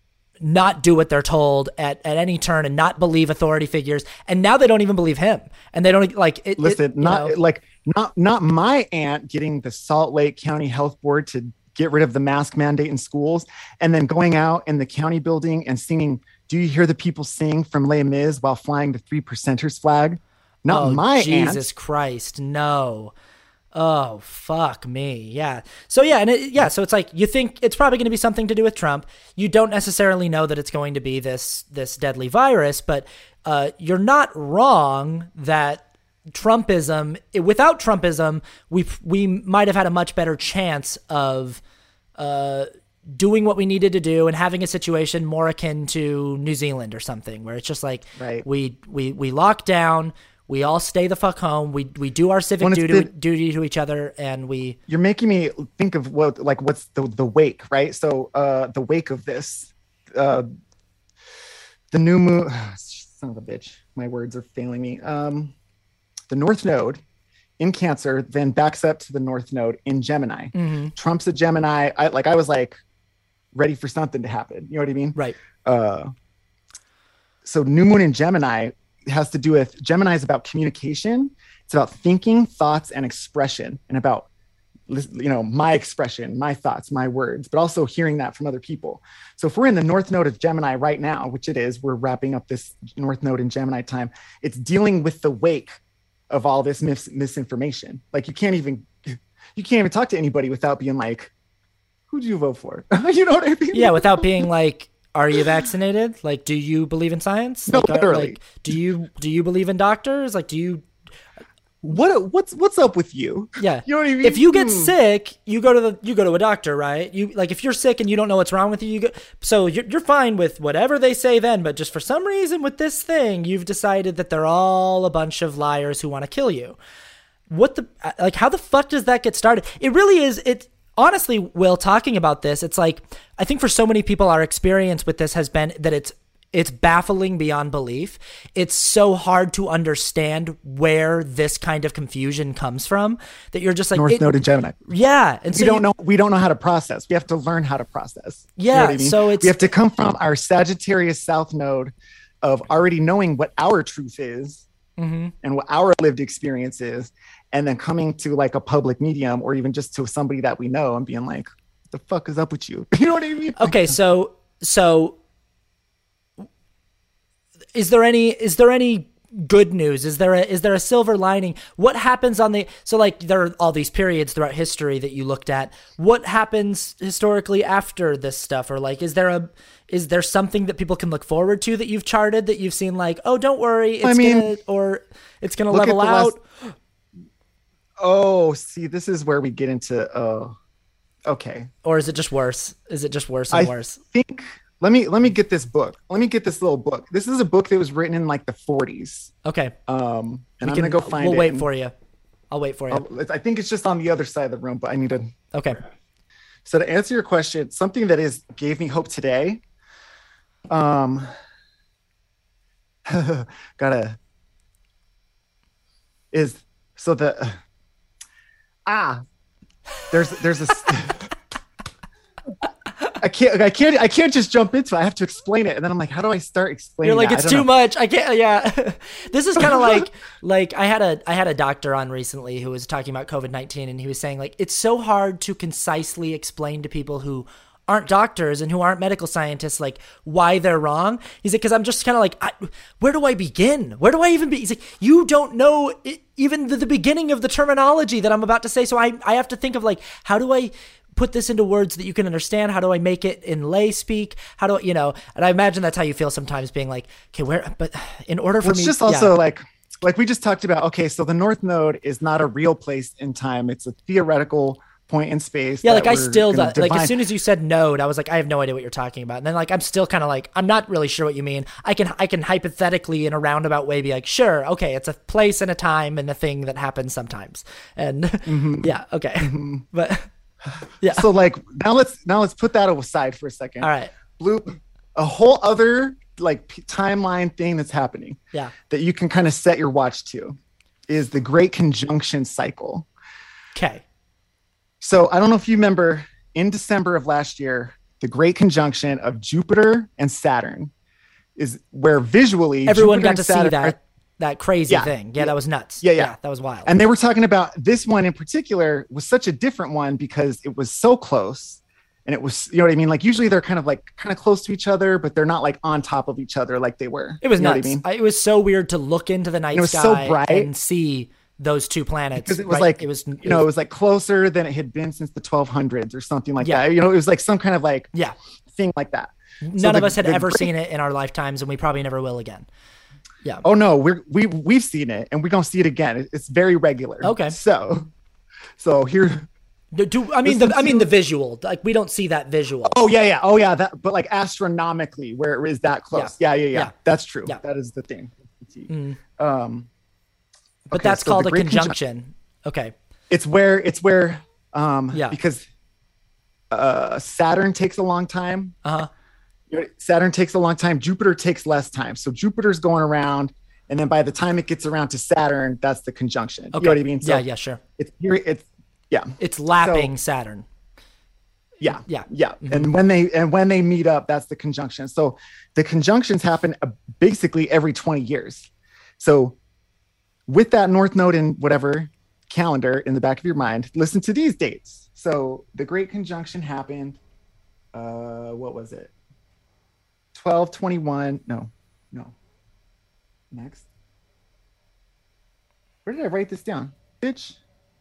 not do what they're told at, at any turn and not believe authority figures. And now they don't even believe him. And they don't like it. Listen, it, not know, like not, not my aunt getting the Salt Lake County Health Board to get rid of the mask mandate in schools and then going out in the county building and singing, do you hear the people sing from Les Mis while flying the three percenters flag? Not oh, my Jesus aunt. Christ. No. Oh, fuck me. Yeah. So yeah. And it, yeah. So it's like, you think it's probably going to be something to do with Trump. You don't necessarily know that it's going to be this, this deadly virus, but uh, you're not wrong that Trumpism, without Trumpism, we, we might've had a much better chance of uh, doing what we needed to do and having a situation more akin to New Zealand or something, where it's just like, right. we, we, we lock down, we all stay the fuck home. We we do our civic duty, the, duty to each other, and we. You're making me think of what, like, what's the the wake, right? So, uh, the wake of this, uh, the new moon. Son of a bitch, my words are failing me. Um, the North Node in Cancer then backs up to the North Node in Gemini. Mm-hmm. Trump's a Gemini. I like. I was like, ready for something to happen. You know what I mean? Right. Uh, so new moon in Gemini has to do with Gemini is about communication. It's about thinking, thoughts, and expression, and about, you know, my expression, my thoughts, my words, but also hearing that from other people. So if we're in the North Node of Gemini right now, which it is, we're wrapping up this North Node in Gemini time. It's dealing with the wake of all this mis- misinformation. Like you can't even, you can't even talk to anybody without being like, who'd you vote for? You know what I mean? Yeah. Without being like, are you vaccinated? Like, do you believe in science? No, like, literally. Like, do you do you believe in doctors? Like, do you? What what's what's up with you? Yeah, you know what I mean. If you get hmm. sick, you go to the you go to a doctor, right? You like if you're sick and you don't know what's wrong with you, you go. So you're you're fine with whatever they say then, but just for some reason with this thing, you've decided that they're all a bunch of liars who want to kill you. What the like? How the fuck does that get started? It really is. It. Honestly, Will, talking about this, it's like, I think for so many people, our experience with this has been that it's it's baffling beyond belief. It's so hard to understand where this kind of confusion comes from that you're just like North it, Node and Gemini. Yeah, and so we don't you, know. We don't know how to process. We have to learn how to process. Yeah, you know what I mean? so it's we have to come from our Sagittarius South Node of already knowing what our truth is mm-hmm. and what our lived experience is. And then coming to like a public medium or even just to somebody that we know and being like, what the fuck is up with you? You know what I mean? Okay. So, so is there any, is there any good news? Is there a, is there a silver lining? What happens on the, so like there are all these periods throughout history that you looked at. What happens historically after this stuff? Or like, is there a, is there something that people can look forward to that you've charted that you've seen like, oh, don't worry. It's I mean, gonna, or it's going to level out. Last- Oh, see, this is where we get into, oh, okay. Or is it just worse? Is it just worse and I worse? think, let me, let me get this book. Let me get this little book. This is a book that was written in like the forties. Okay. Um, and we I'm can, going to go find we'll it. We'll wait and, for you. I'll wait for you. I'll, I think it's just on the other side of the room, but I need to. Okay. So to answer your question, something that is gave me hope today, um, gotta, is, so the, ah, there's there's a. I can't, I can't, I can't just jump into it. I have to explain it. And then I'm like, how do I start explaining You're like, that? it's too know. much. I can't, yeah. This is kind of like, like I had a, I had a doctor on recently who was talking about COVID nineteen, and he was saying like, it's so hard to concisely explain to people who aren't doctors and who aren't medical scientists, like why they're wrong. He's like, cause I'm just kind of like, I, where do I begin? Where do I even be? He's like, you don't know it, even the, the beginning of the terminology that I'm about to say. So I, I have to think of like, how do I put this into words that you can understand? How do I make it in lay speak? How do I, you know, and I imagine that's how you feel sometimes being like, okay, where, but in order for well, it's me. It's just also yeah. like, like we just talked about, okay, so the North Node is not a real place in time. It's a theoretical point in space. Yeah. Like I still, that, like as soon as you said node, I was like, I have no idea what you're talking about. And then like, I'm still kind of like, I'm not really sure what you mean. I can, I can hypothetically in a roundabout way be like, sure. Okay. It's a place and a time and a thing that happens sometimes. And mm-hmm. yeah. Okay. Mm-hmm. But yeah. So like now let's now let's put that aside for a second. All right. Blue, a whole other like p- timeline thing that's happening. Yeah. That you can kind of set your watch to is the Great Conjunction Cycle. Okay. So I don't know if you remember in December of last year, the Great Conjunction of Jupiter and Saturn is where visually everyone Jupiter got to Saturn see that. Are, That crazy yeah, thing. Yeah, yeah, that was nuts. Yeah, yeah, yeah. That was wild. And they were talking about this one in particular was such a different one because it was so close. And it was, you know what I mean? Like usually they're kind of like kind of close to each other, but they're not like on top of each other like they were. It was you know nuts. What I mean? I, it was so weird to look into the night and it was sky so bright. And see those two planets. Because it was right? like, it was, you it know, was, it was like closer than it had been since the twelve hundreds or something like yeah. that. You know, it was like some kind of like yeah. thing like that. None so of the, us had ever great, seen it in our lifetimes, and we probably never will again. Yeah. Oh no, we're we we've seen it, and we're gonna see it again. It's very regular. Okay. So, so here. Do, do I mean the to, I mean the visual? Like we don't see that visual. Oh yeah, yeah. Oh yeah. That, but like astronomically, where it is that close? Yeah, yeah, yeah. yeah. yeah. That's true. Yeah. That is the thing. Mm. Um, but okay, that's so called a conjunction. conjunction. Okay. It's where it's where um yeah. because uh Saturn takes a long time. Uh-huh. Saturn takes a long time. Jupiter takes less time. So Jupiter's going around, and then by the time it gets around to Saturn, that's the conjunction. Okay. You know what I mean? So yeah, yeah, sure. It's it's yeah. It's lapping so, Saturn. Yeah, yeah, yeah. Mm-hmm. And when they and when they meet up, that's the conjunction. So the conjunctions happen basically every twenty years. So with that North Node and whatever calendar in the back of your mind, listen to these dates. So the Great Conjunction happened. Uh, what was it? twelve twenty-one. No, no. Next. Where did I write this down? Bitch.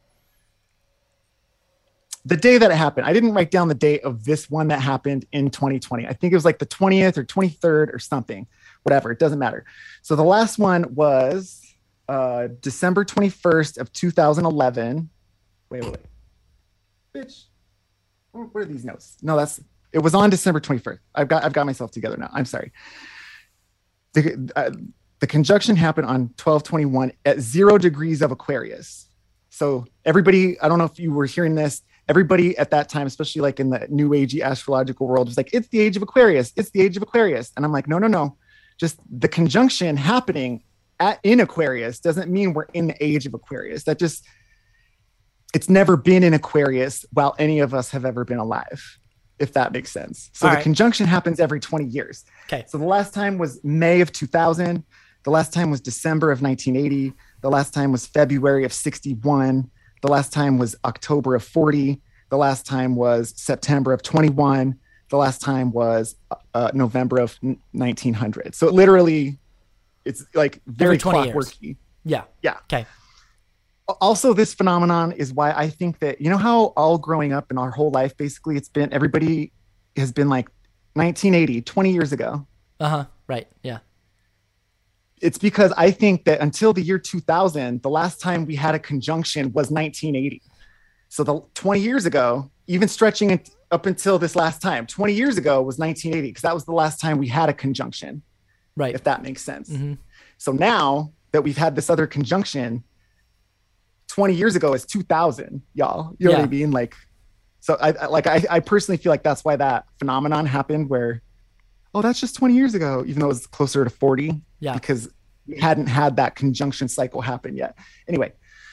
The day that it happened. I didn't write down the date of this one that happened in twenty twenty. I think it was like the twentieth or twenty-third or something. Whatever. It doesn't matter. So the last one was uh, December twenty-first of two thousand eleven. Wait, wait, wait. Bitch. Where are these notes? No, that's... It was on December twenty-first. I've got I've got myself together now. I'm sorry. The uh, the conjunction happened on twelve twenty-one at zero degrees of Aquarius. So everybody, I don't know if you were hearing this, everybody at that time, especially like in the new agey astrological world, was like, it's the age of Aquarius. It's the age of Aquarius. And I'm like, no, no, no. Just the conjunction happening at in Aquarius doesn't mean we're in the age of Aquarius. That just, it's never been in Aquarius while any of us have ever been alive, if that makes sense. So All the right. conjunction happens every twenty years. Okay. So the last time was May of two thousand. The last time was December of nineteen eighty. The last time was February of sixty-one. The last time was October of forty. The last time was September of twenty-one. The last time was uh, November of nineteen hundred. So it literally, it's like very clockworky. Yeah. Yeah. Okay. Also, this phenomenon is why I think that, you know how all growing up in our whole life, basically it's been, everybody has been like nineteen eighty, twenty years ago. Uh-huh. Right. Yeah. It's because I think that until the year two thousand, the last time we had a conjunction was nineteen eighty. So the twenty years ago, even stretching it up until this last time, twenty years ago was nineteen eighty, because that was the last time we had a conjunction. Right. If that makes sense. Mm-hmm. So now that we've had this other conjunction, twenty years ago is two thousand, y'all. You know yeah. what I mean? Like, so I, I like, I, I personally feel like that's why that phenomenon happened where, oh, that's just twenty years ago, even though it was closer to forty. Yeah. Because we hadn't had that conjunction cycle happen yet. Anyway,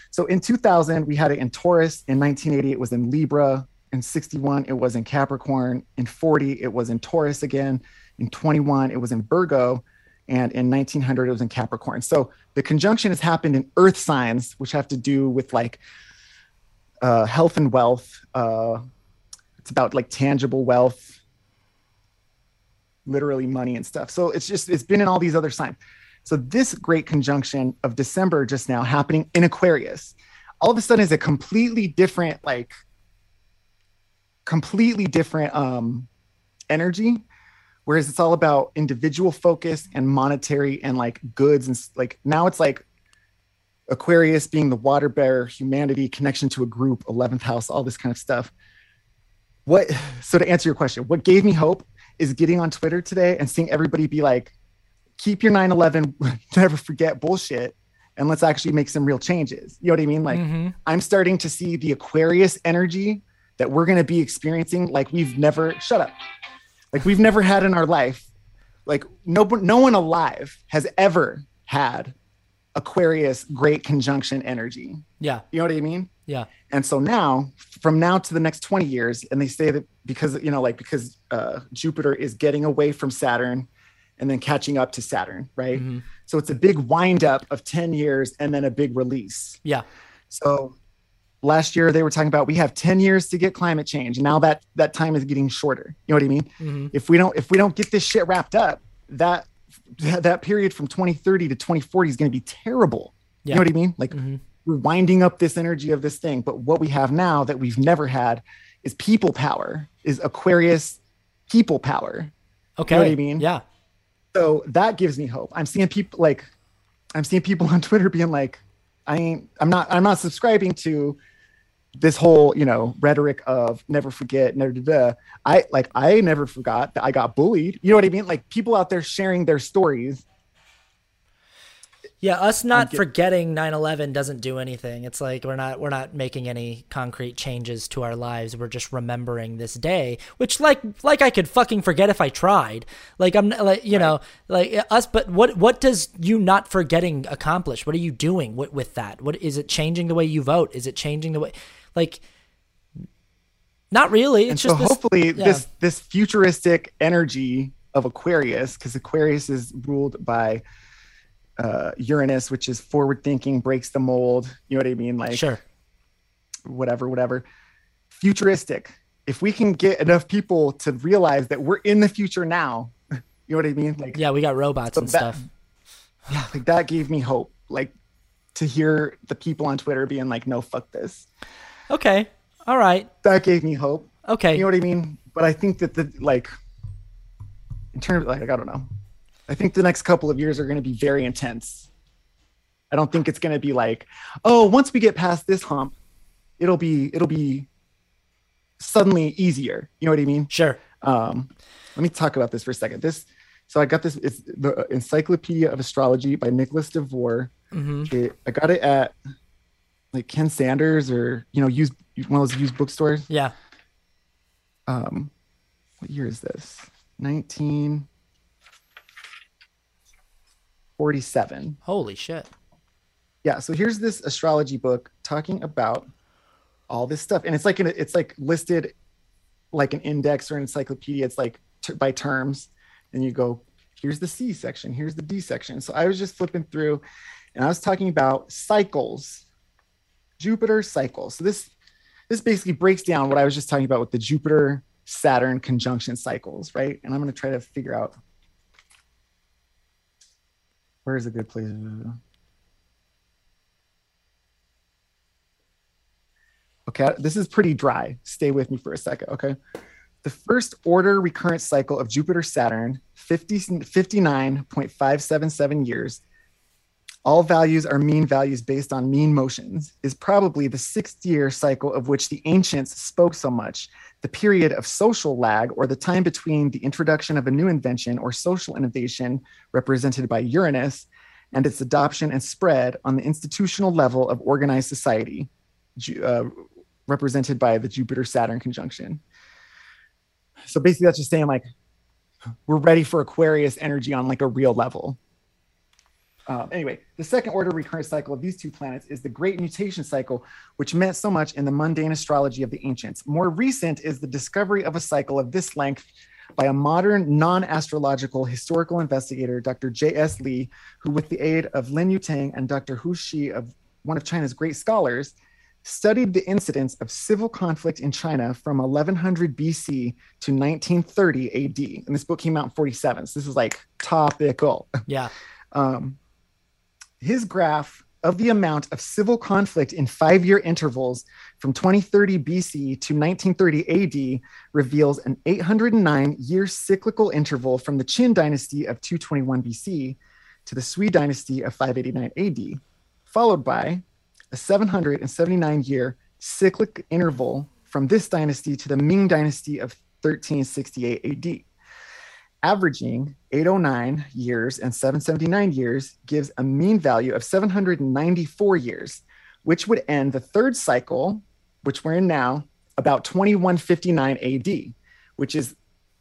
So in two thousand, we had it in Taurus. In nineteen eighty, it was in Libra. In sixty-one, it was in Capricorn. In forty, it was in Taurus again. In twenty-one, it was in Virgo. And in nineteen hundred, it was in Capricorn. So the conjunction has happened in earth signs, which have to do with like uh, health and wealth. Uh, it's about like tangible wealth, literally money and stuff. So it's just, it's been in all these other signs. So this great conjunction of December just now happening in Aquarius, all of a sudden is a completely different, like completely different um, energy. Whereas it's all about individual focus and monetary and like goods. And like now it's like Aquarius being the water bearer, humanity, connection to a group, eleventh house, all this kind of stuff. What, so to answer your question, what gave me hope is getting on Twitter today and seeing everybody be like, keep your nine eleven, never forget bullshit. And let's actually make some real changes. You know what I mean? Like mm-hmm. I'm starting to see the Aquarius energy that we're going to be experiencing like we've never, shut up. Like we've never had in our life. Like no, no one alive has ever had Aquarius great conjunction energy. Yeah. You know what I mean? Yeah. And so now, from now to the next twenty years, and they say that because, you know, like because uh, Jupiter is getting away from Saturn and then catching up to Saturn, right? Mm-hmm. So it's a big wind up of ten years and then a big release. Yeah. So last year they were talking about we have ten years to get climate change. Now that that time is getting shorter. You know what I mean? Mm-hmm. If we don't if we don't get this shit wrapped up, that that period from twenty thirty to twenty forty is going to be terrible. Yeah. You know what I mean? Like mm-hmm. we're winding up this energy of this thing. But what we have now that we've never had is people power, is Aquarius people power. Okay. You know what I mean? Yeah. So that gives me hope. I'm seeing people like I'm seeing people on Twitter being like, I ain't I'm not I'm not subscribing to this whole, you know, rhetoric of never forget, never da, da. I like, I never forgot that I got bullied. You know what I mean? Like people out there sharing their stories. Yeah. Us not get- forgetting nine eleven doesn't do anything. It's like, we're not, we're not making any concrete changes to our lives. We're just remembering this day, which like, like I could fucking forget if I tried. Like I'm like, you right. know, like us, but what, what does you not forgetting accomplish? What are you doing with, with that? What is it changing the way you vote? Is it changing the way, like, not really. It's and just so this, hopefully yeah. this this futuristic energy of Aquarius, because Aquarius is ruled by uh, Uranus, which is forward thinking, breaks the mold. You know what I mean? Like, sure, whatever, whatever. Futuristic. If we can get enough people to realize that we're in the future now, you know what I mean? Like, yeah, we got robots so and that, stuff. Yeah, like that gave me hope. Like to hear the people on Twitter being like, "No, fuck this." Okay. All right. That gave me hope. Okay. You know what I mean? But I think that the, like, in terms of like, I don't know. I think the next couple of years are going to be very intense. I don't think it's going to be like, oh, once we get past this hump, it'll be, it'll be suddenly easier. You know what I mean? Sure. Um, let me talk about this for a second. This, so I got this, it's the Encyclopedia of Astrology by Nicholas DeVore. Mm-hmm. It, I got it at like Ken Sanders or, you know, used one of those used bookstores. Yeah. Um, what year is this? nineteen forty-seven. Holy shit. Yeah. So here's this astrology book talking about all this stuff. And it's like, an, it's like listed like an index or an encyclopedia. It's like t- by terms. And you go, here's the C section, here's the D section. So I was just flipping through and I was talking about cycles, Jupiter cycles. So this, this basically breaks down what I was just talking about with the Jupiter Saturn conjunction cycles, right? And I'm going to try to figure out where is a good place. Okay, this is pretty dry. Stay with me for a second, okay? The first order recurrent cycle of Jupiter Saturn, fifty, fifty-nine point five seven seven years, all values are mean values based on mean motions, is probably the sixth year cycle of which the ancients spoke so much, the period of social lag, or the time between the introduction of a new invention or social innovation represented by Uranus and its adoption and spread on the institutional level of organized society, uh, represented by the Jupiter-Saturn conjunction. So basically that's just saying like, we're ready for Aquarius energy on like a real level. Um, anyway, the second order recurrent cycle of these two planets is the Great Mutation Cycle, which meant so much in the mundane astrology of the ancients. More recent is the discovery of a cycle of this length by a modern non-astrological historical investigator, Doctor J S Lee, who with the aid of Lin Yutang and Doctor Hu Shi, of one of China's great scholars, studied the incidence of civil conflict in China from eleven hundred B C to nineteen thirty A D. And this book came out in forty-seven. So this is like topical. Yeah. Um, his graph of the amount of civil conflict in five-year intervals from twenty thirty B C to nineteen thirty A D reveals an eight hundred nine year cyclical interval from the Qin dynasty of two twenty-one B C to the Sui dynasty of five eighty-nine A D, followed by a seven hundred seventy-nine year cyclic interval from this dynasty to the Ming dynasty of thirteen sixty-eight A D. Averaging eight hundred nine years and seven hundred seventy-nine years gives a mean value of seven hundred ninety-four years, which would end the third cycle, which we're in now, about twenty-one fifty-nine A D, which is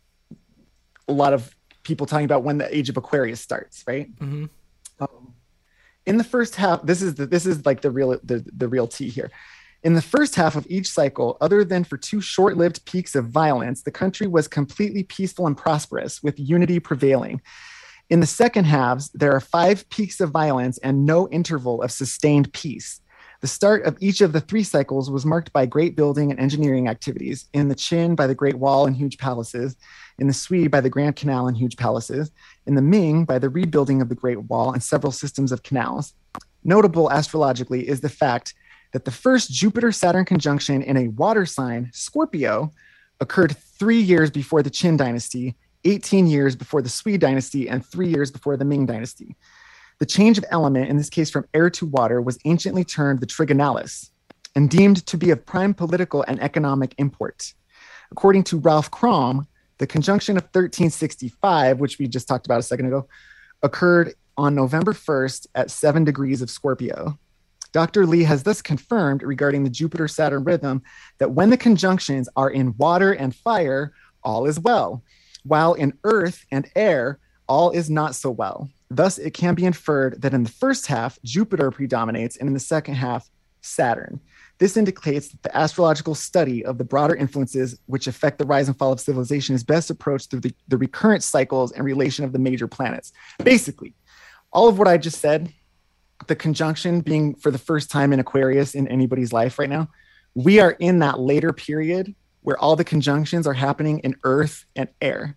a lot of people talking about when the age of Aquarius starts, right? Mm-hmm. Um, in the first half, this is the, this is like the real the, the real tea here. In the first half of each cycle, other than for two short-lived peaks of violence, the country was completely peaceful and prosperous, with unity prevailing. In the second halves, there are five peaks of violence and no interval of sustained peace. The start of each of the three cycles was marked by great building and engineering activities. In the Qin, by the Great Wall and huge palaces. In the Sui, by the Grand Canal and huge palaces. In the Ming, by the rebuilding of the Great Wall and several systems of canals. Notable astrologically is the fact that the first Jupiter-Saturn conjunction in a water sign, Scorpio, occurred three years before the Qin dynasty, eighteen years before the Sui dynasty, and three years before the Ming dynasty. The change of element, in this case from air to water, was anciently termed the trigonalis and deemed to be of prime political and economic import. According to Ralph Crom, the conjunction of thirteen sixty-five, which we just talked about a second ago, occurred on November first at seven degrees of Scorpio. Doctor Lee has thus confirmed regarding the Jupiter-Saturn rhythm that when the conjunctions are in water and fire, all is well, while in earth and air, all is not so well. Thus, it can be inferred that in the first half, Jupiter predominates, and in the second half, Saturn. This indicates that the astrological study of the broader influences which affect the rise and fall of civilization is best approached through the, the recurrent cycles and relation of the major planets. Basically, all of what I just said, the conjunction being for the first time in Aquarius in anybody's life right now, we are in that later period where all the conjunctions are happening in earth and air.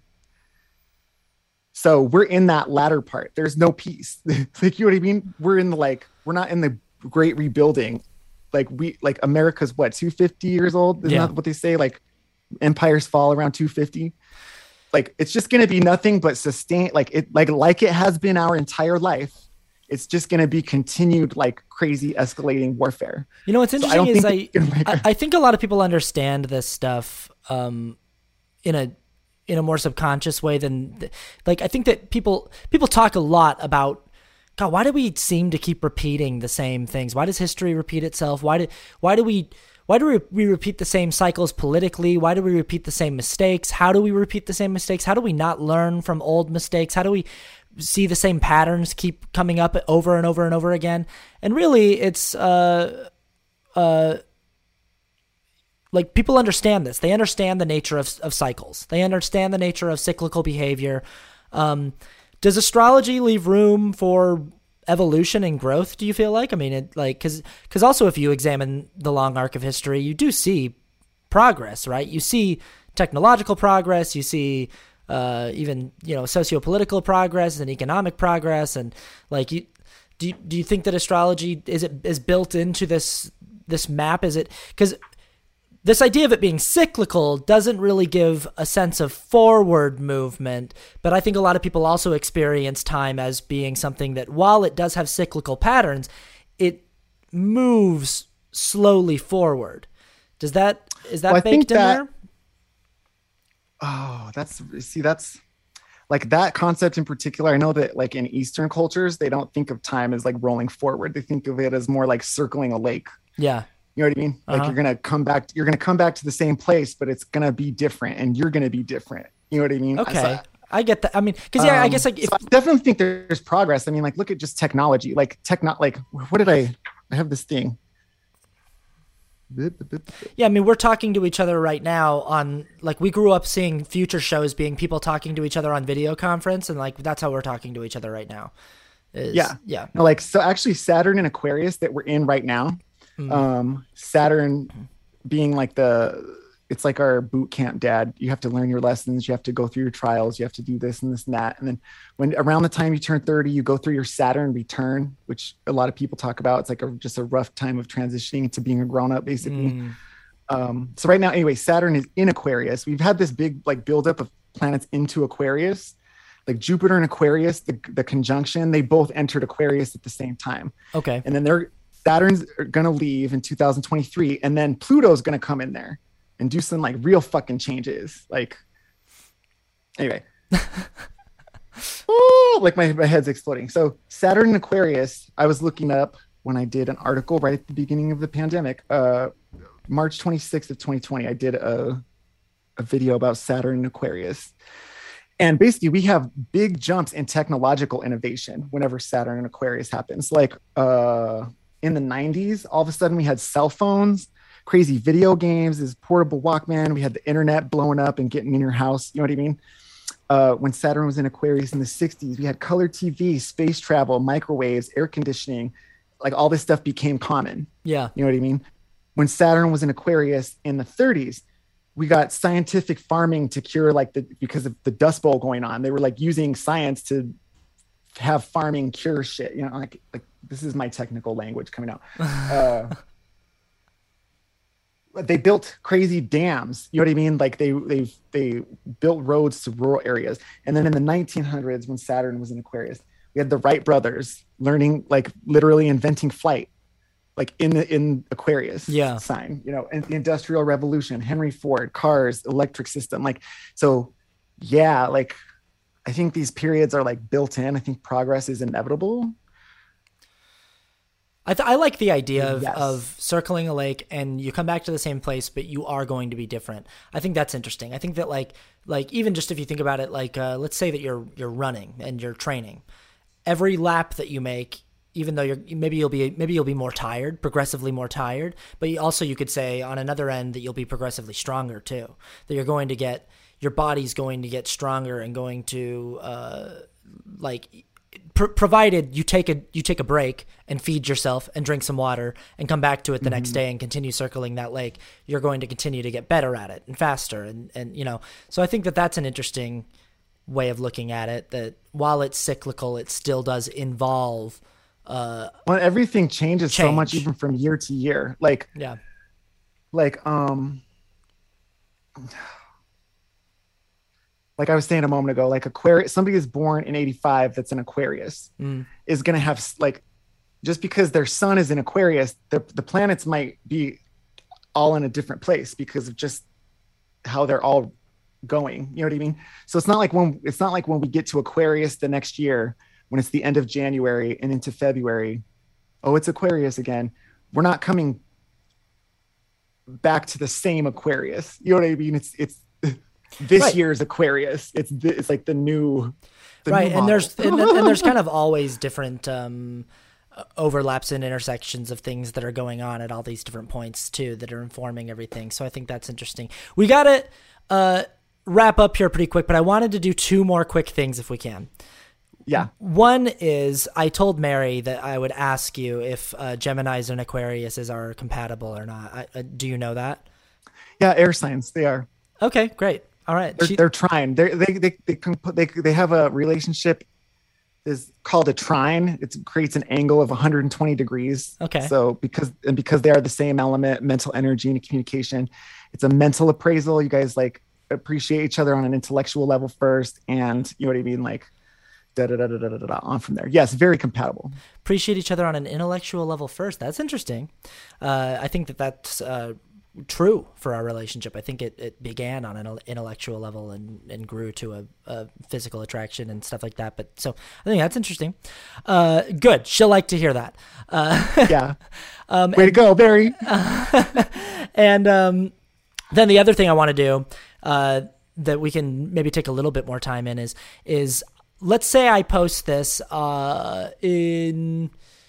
So we're in that latter part. There's no peace. Like, you know what I mean? We're in the, like, we're not in the great rebuilding. Like we, like America's what, two hundred fifty years old? Isn't yeah. that what they say? Like empires fall around two hundred fifty. Like, it's just going to be nothing but sustain, like it, like, like it has been our entire life. It's just going to be continued, like, crazy escalating warfare. You know, what's interesting so I is I, I, I think a lot of people understand this stuff um, in a in a more subconscious way than, like, I think that people people talk a lot about, God, why do we seem to keep repeating the same things? Why does history repeat itself? Why do why do we why do we, we repeat the same cycles politically? Why do we repeat the same mistakes? How do we repeat the same mistakes? How do we not learn from old mistakes? How do we see the same patterns keep coming up over and over and over again? And really, it's uh, uh, like, people understand this. They understand the nature of, of cycles. They understand the nature of cyclical behavior. Um, does astrology leave room for evolution and growth, do you feel like? I mean, it like, because because also if you examine the long arc of history, you do see progress, right? You see technological progress. You see Uh, even, you know, socio-political progress and economic progress, and like, you do you, do you think that astrology is it is built into this this map? Is it, because this idea of it being cyclical doesn't really give a sense of forward movement, but I think a lot of people also experience time as being something that, while it does have cyclical patterns, it moves slowly forward. Does that is that well, baked in that- there? Oh, that's, see, that's like that concept in particular. I know that, like, in Eastern cultures, they don't think of time as like rolling forward. They think of it as more like circling a lake. Yeah. You know what I mean? Like, uh-huh. you're going to come back, you're going to come back to the same place, but it's going to be different, and you're going to be different. You know what I mean? Okay. So I get that. I mean, because yeah, um, I guess like if, so I definitely think there's progress. I mean, like look at just technology, like techno, like what did I? I have this thing. Yeah, I mean, we're talking to each other right now on like we grew up seeing future shows being people talking to each other on video conference, and like that's how we're talking to each other right now. Is, yeah, yeah. No, like so, actually, Saturn and Aquarius that we're in right now. Mm. Um, Saturn being like the it's like our boot camp dad. You have to learn your lessons. You have to go through your trials. You have to do this and this and that. And then when around the time you turn thirty, you go through your Saturn return, which a lot of people talk about. It's like a, just a rough time of transitioning into being a grown up, basically. Mm. Um, so right now, anyway, Saturn is in Aquarius. We've had this big like buildup of planets into Aquarius, like Jupiter and Aquarius, the, the conjunction, they both entered Aquarius at the same time. Okay. And then they're Saturn's going to leave in two thousand twenty-three. And then Pluto's going to come in there and do some like real fucking changes. Like, anyway, oh, like my, my head's exploding. So Saturn and Aquarius, I was looking up when I did an article right at the beginning of the pandemic, uh, March twenty-sixth of twenty twenty, I did a, a video about Saturn and Aquarius. And basically we have big jumps in technological innovation whenever Saturn and Aquarius happens. Like uh, in the nineties, all of a sudden we had cell phones, crazy video games, this portable Walkman. We had the internet blowing up and getting in your house. You know what I mean? Uh, when Saturn was in Aquarius in the sixties, we had color T V, space travel, microwaves, air conditioning. Like all this stuff became common. Yeah. You know what I mean? When Saturn was in Aquarius in the thirties, we got scientific farming to cure like the, because of the Dust Bowl going on. They were like using science to have farming cure shit. You know, like, like this is my technical language coming out. Uh, they built crazy dams. You know what I mean? Like they they they built roads to rural areas. And then in the nineteen hundreds, when Saturn was in Aquarius, we had the Wright brothers learning, like literally inventing flight, like in the in Aquarius yeah. sign. You know, and the Industrial Revolution, Henry Ford, cars, electric system. Like so, yeah. Like I think these periods are like built in. I think progress is inevitable. I, th- I like the idea of, yes. of circling a lake and you come back to the same place, but you are going to be different. I think that's interesting. I think that like, like even just if you think about it, like, uh, let's say that you're, you're running and you're training, every lap that you make, even though you're, maybe you'll be, maybe you'll be more tired, progressively more tired, but you also, you could say on another end that you'll be progressively stronger too, that you're going to get, your body's going to get stronger and going to, uh, like, Pr- provided you take a you take a break and feed yourself and drink some water and come back to it the mm-hmm. next day and continue circling that lake, you're going to continue to get better at it and faster and and you know. So I think that that's an interesting way of looking at it. That while it's cyclical, it still does involve. Uh, well, everything changes change. so much, even from year to year. Like yeah, like um. Like I was saying a moment ago, like Aquarius, somebody is born in eighty-five that's an Aquarius mm. is going to have like, just because their sun is in Aquarius, the, the planets might be all in a different place because of just how they're all going. You know what I mean? So it's not like when, it's not like when we get to Aquarius the next year, when it's the end of January and into February, oh, it's Aquarius again. We're not coming back to the same Aquarius. You know what I mean? It's, it's, this right. year's Aquarius. It's it's like the new, the right. New and there's and, and there's kind of always different um, overlaps and intersections of things that are going on at all these different points too that are informing everything. So I think that's interesting. We got to uh, wrap up here pretty quick, but I wanted to do two more quick things if we can. Yeah. One is I told Mary that I would ask you if uh, Geminis and Aquariuses are compatible or not. I, uh, do you know that? Yeah, air signs. They are. Okay, great. All right. They're, she, they're trying. They're, they they they they they have a relationship is called a trine. It creates an angle of one hundred twenty degrees. Okay. So because and because they are the same element, mental energy and communication, it's a mental appraisal. You guys like appreciate each other on an intellectual level first, and you know what I mean, like da da da da da da da on from there. Yes, very compatible. Appreciate each other on an intellectual level first. That's interesting. Uh, I think that that's. Uh, true for our relationship. I think it, it began on an intellectual level and, and grew to a, a physical attraction and stuff like that. But so I think that's interesting. Uh, good. She'll like to hear that. Uh, yeah. um, Way and, to go, Barry. Uh, and um, then the other thing I want to do, uh, that we can maybe take a little bit more time in is is let's say I post this uh, in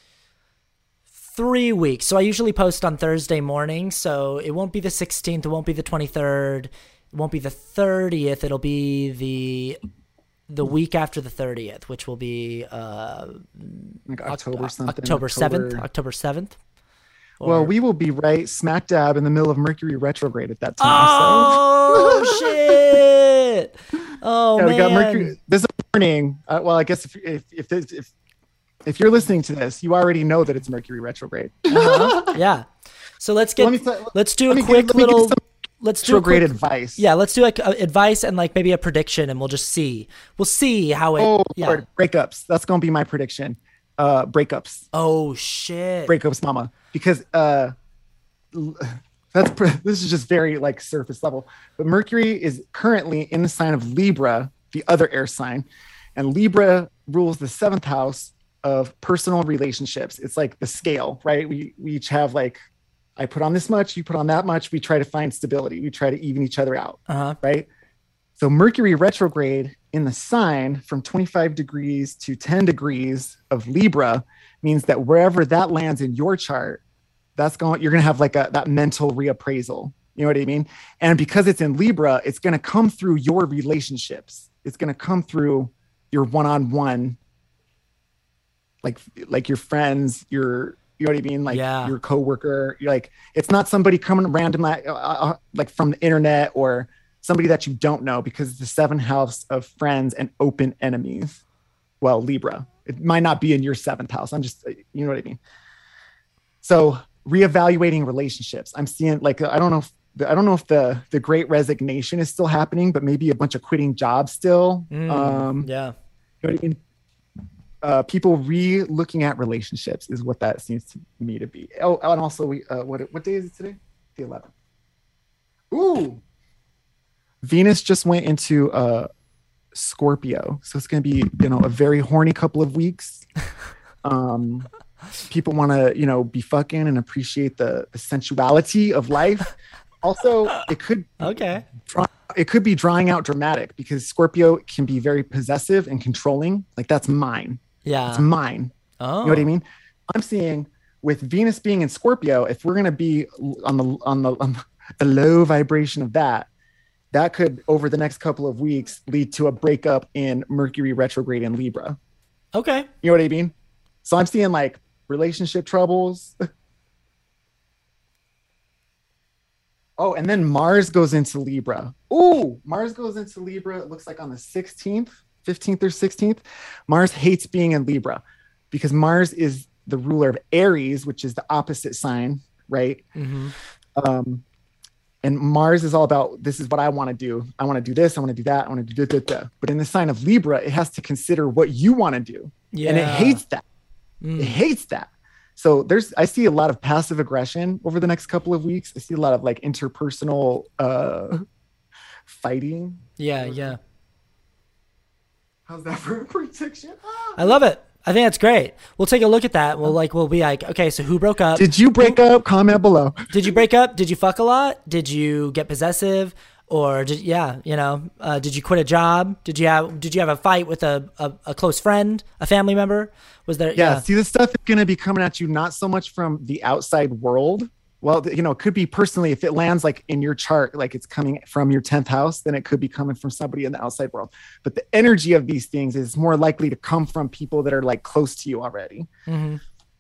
three weeks. So I usually post on Thursday morning. So it won't be the sixteenth. It won't be the twenty-third. It won't be the thirtieth. It'll be the the week after the thirtieth, which will be uh, like October something. October seventh. October seventh. Or... Well, we will be right smack dab in the middle of Mercury retrograde at that time. Oh so. shit! Oh yeah, man, we got Mercury. There's a warning. Uh, well, I guess if if if, if if you're listening to this, you already know that it's Mercury retrograde. uh-huh. Yeah. So let's get. Let me, let's do a quick give, little. Let's do a quick advice. Yeah, let's do like uh, advice and like maybe a prediction, and we'll just see. We'll see how it. Oh, yeah. Lord, breakups. That's gonna be my prediction. Uh, breakups. Oh shit. Breakups, mama. Because uh, that's this is just very like surface level. But Mercury is currently in the sign of Libra, the other air sign, and Libra rules the seventh house of personal relationships. It's like the scale, right? We we each have like. I put on this much, you put on that much. We try to find stability. We try to even each other out, uh-huh. right? So Mercury retrograde in the sign from twenty-five degrees to ten degrees of Libra means that wherever that lands in your chart, that's going, you're going to have like a, that mental reappraisal. You know what I mean? And because it's in Libra, it's going to come through your relationships. It's going to come through your one-on-one, like, like your friends, your, you know what I mean? Like yeah. your coworker, you're like, it's not somebody coming random, uh, uh, like from the internet or somebody that you don't know, because it's the seventh house of friends and open enemies. Well, Libra, it might not be in your seventh house. I'm just, you know what I mean? So reevaluating relationships. I'm seeing like, I don't know if, I don't know if the, the great resignation is still happening, but maybe a bunch of quitting jobs still. Mm, um, yeah. You know what I mean? Uh, people re-looking at relationships is what that seems to me to be. Oh, and also, we uh, what what day is it today? The eleventh. Ooh, Venus just went into uh, Scorpio, so it's going to be you know a very horny couple of weeks. Um, people want to you know be fucking and appreciate the, the sensuality of life. Also, it could okay. Draw, it could be drawing out dramatic because Scorpio can be very possessive and controlling. Like that's mine. Yeah. It's mine. Oh. You know what I mean? I'm seeing with Venus being in Scorpio, if we're going to be on the, on the, on the low vibration of that, that could over the next couple of weeks lead to a breakup in Mercury retrograde in Libra. Okay. You know what I mean? So I'm seeing like relationship troubles. Oh, and then Mars goes into Libra. Ooh, Mars goes into Libra. It looks like on the sixteenth, fifteenth or sixteenth. Mars hates being in Libra because Mars is the ruler of Aries, which is the opposite sign, right? Mm-hmm. Um, and Mars is all about, this is what I want to do. I want to do this. I want to do that. I want to do da, da, da. But in the sign of Libra, it has to consider what you want to do. Yeah. And it hates that. Mm. It hates that. So there's, I see a lot of passive aggression over the next couple of weeks. I see a lot of like interpersonal uh, fighting. Yeah, yeah. How's that for protection? I love it. I think that's great. We'll take a look at that. We'll like, we'll be like, okay, so who broke up? Did you break who, up? Comment below. Did you break up? Did you fuck a lot? Did you get possessive? Or did, yeah, you know, uh, did you quit a job? Did you have, did you have a fight with a, a, a close friend, a family member? Was there? Yeah, yeah. See, this stuff is going to be coming at you, not so much from the outside world. Well, you know, it could be personally, if it lands like in your chart, like it's coming from your tenth house, then it could be coming from somebody in the outside world. But the energy of these things is more likely to come from people that are like close to you already. Mm-hmm.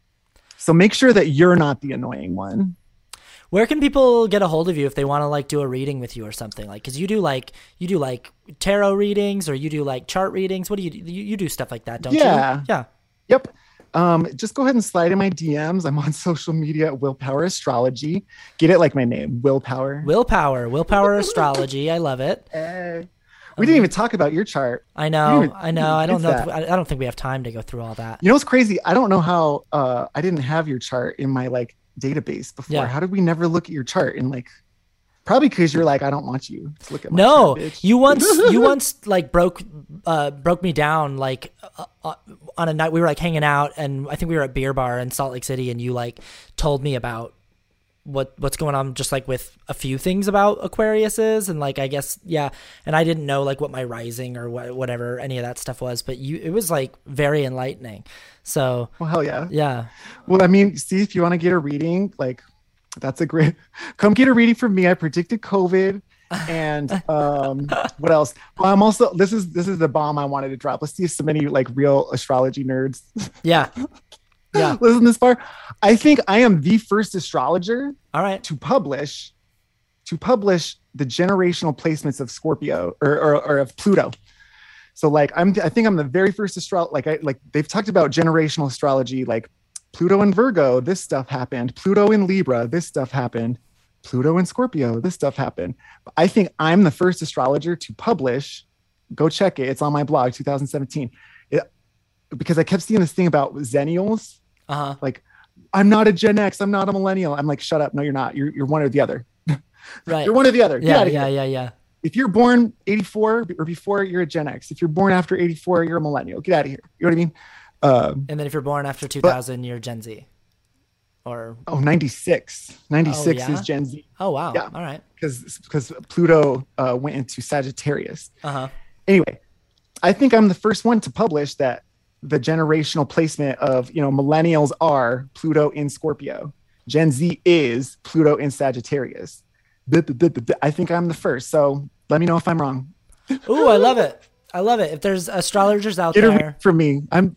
So make sure that you're not the annoying one. Where can people get a hold of you if they want to like do a reading with you or something? Like, cause you do like, you do like tarot readings or you do like chart readings. What do you do? You, you do stuff like that, don't yeah. you? Yeah. Yep. Um, just go ahead and slide in my D Ms. I'm on social media at Willpower Astrology. Get it like my name, Willpower. Willpower, Willpower Astrology. I love it. Hey. We um, didn't even talk about your chart. I know, even, I know. I don't know. If, I don't think we have time to go through all that. You know what's crazy? I don't know how uh, I didn't have your chart in my like database before. Yeah. How did we never look at your chart? And like, probably because you're like, I don't want you to look at my no, chart, bitch. you once, you once like broke, uh, broke me down like uh, uh, on a night we were like hanging out, and I think we were at Beer Bar in Salt Lake City, and you like told me about what what's going on, just like with a few things about Aquariuses, and like I guess yeah, and I didn't know like what my rising or what, whatever any of that stuff was, but you it was like very enlightening. So well, hell yeah, yeah. Well, I mean, see, if you want to get a reading, like that's a great. Come get a reading from me. I predicted COVID, and um, what else? Well, I'm also this is this is the bomb I wanted to drop. Let's see if so many like real astrology nerds. Yeah. Yeah. Listen this far. I think I am the first astrologer All right. to publish to publish the generational placements of Scorpio or, or, or of Pluto. So like I'm I think I'm the very first astro like I like they've talked about generational astrology, like Pluto in Virgo, this stuff happened. Pluto in Libra, this stuff happened. Pluto in Scorpio, this stuff happened. But I think I'm the first astrologer to publish. Go check it. It's on my blog, two thousand seventeen. It, because I kept seeing this thing about Zennials. Uh-huh. Like, I'm not a Gen X. I'm not a millennial. I'm like, shut up. No, you're not. You're you're one or the other. Right. You're one or the other. Get Yeah. out of Yeah. here. Yeah. Yeah. If you're born eighty-four or before, you're a Gen X. If you're born after eighty-four, you're a millennial. Get out of here. You know what I mean? Um, And then if you're born after two thousand, but, you're Gen Z. Or oh, ninety-six. ninety-six oh, yeah? is Gen Z. Oh, wow. Yeah. All right. Because because Pluto uh, went into Sagittarius. Uh-huh. Anyway, I think I'm the first one to publish that the generational placement of, you know, millennials are Pluto in Scorpio. Gen Z is Pluto in Sagittarius. I think I'm the first. So let me know if I'm wrong. Ooh, I love it. I love it. If there's astrologers out Get there, a from me. I'm.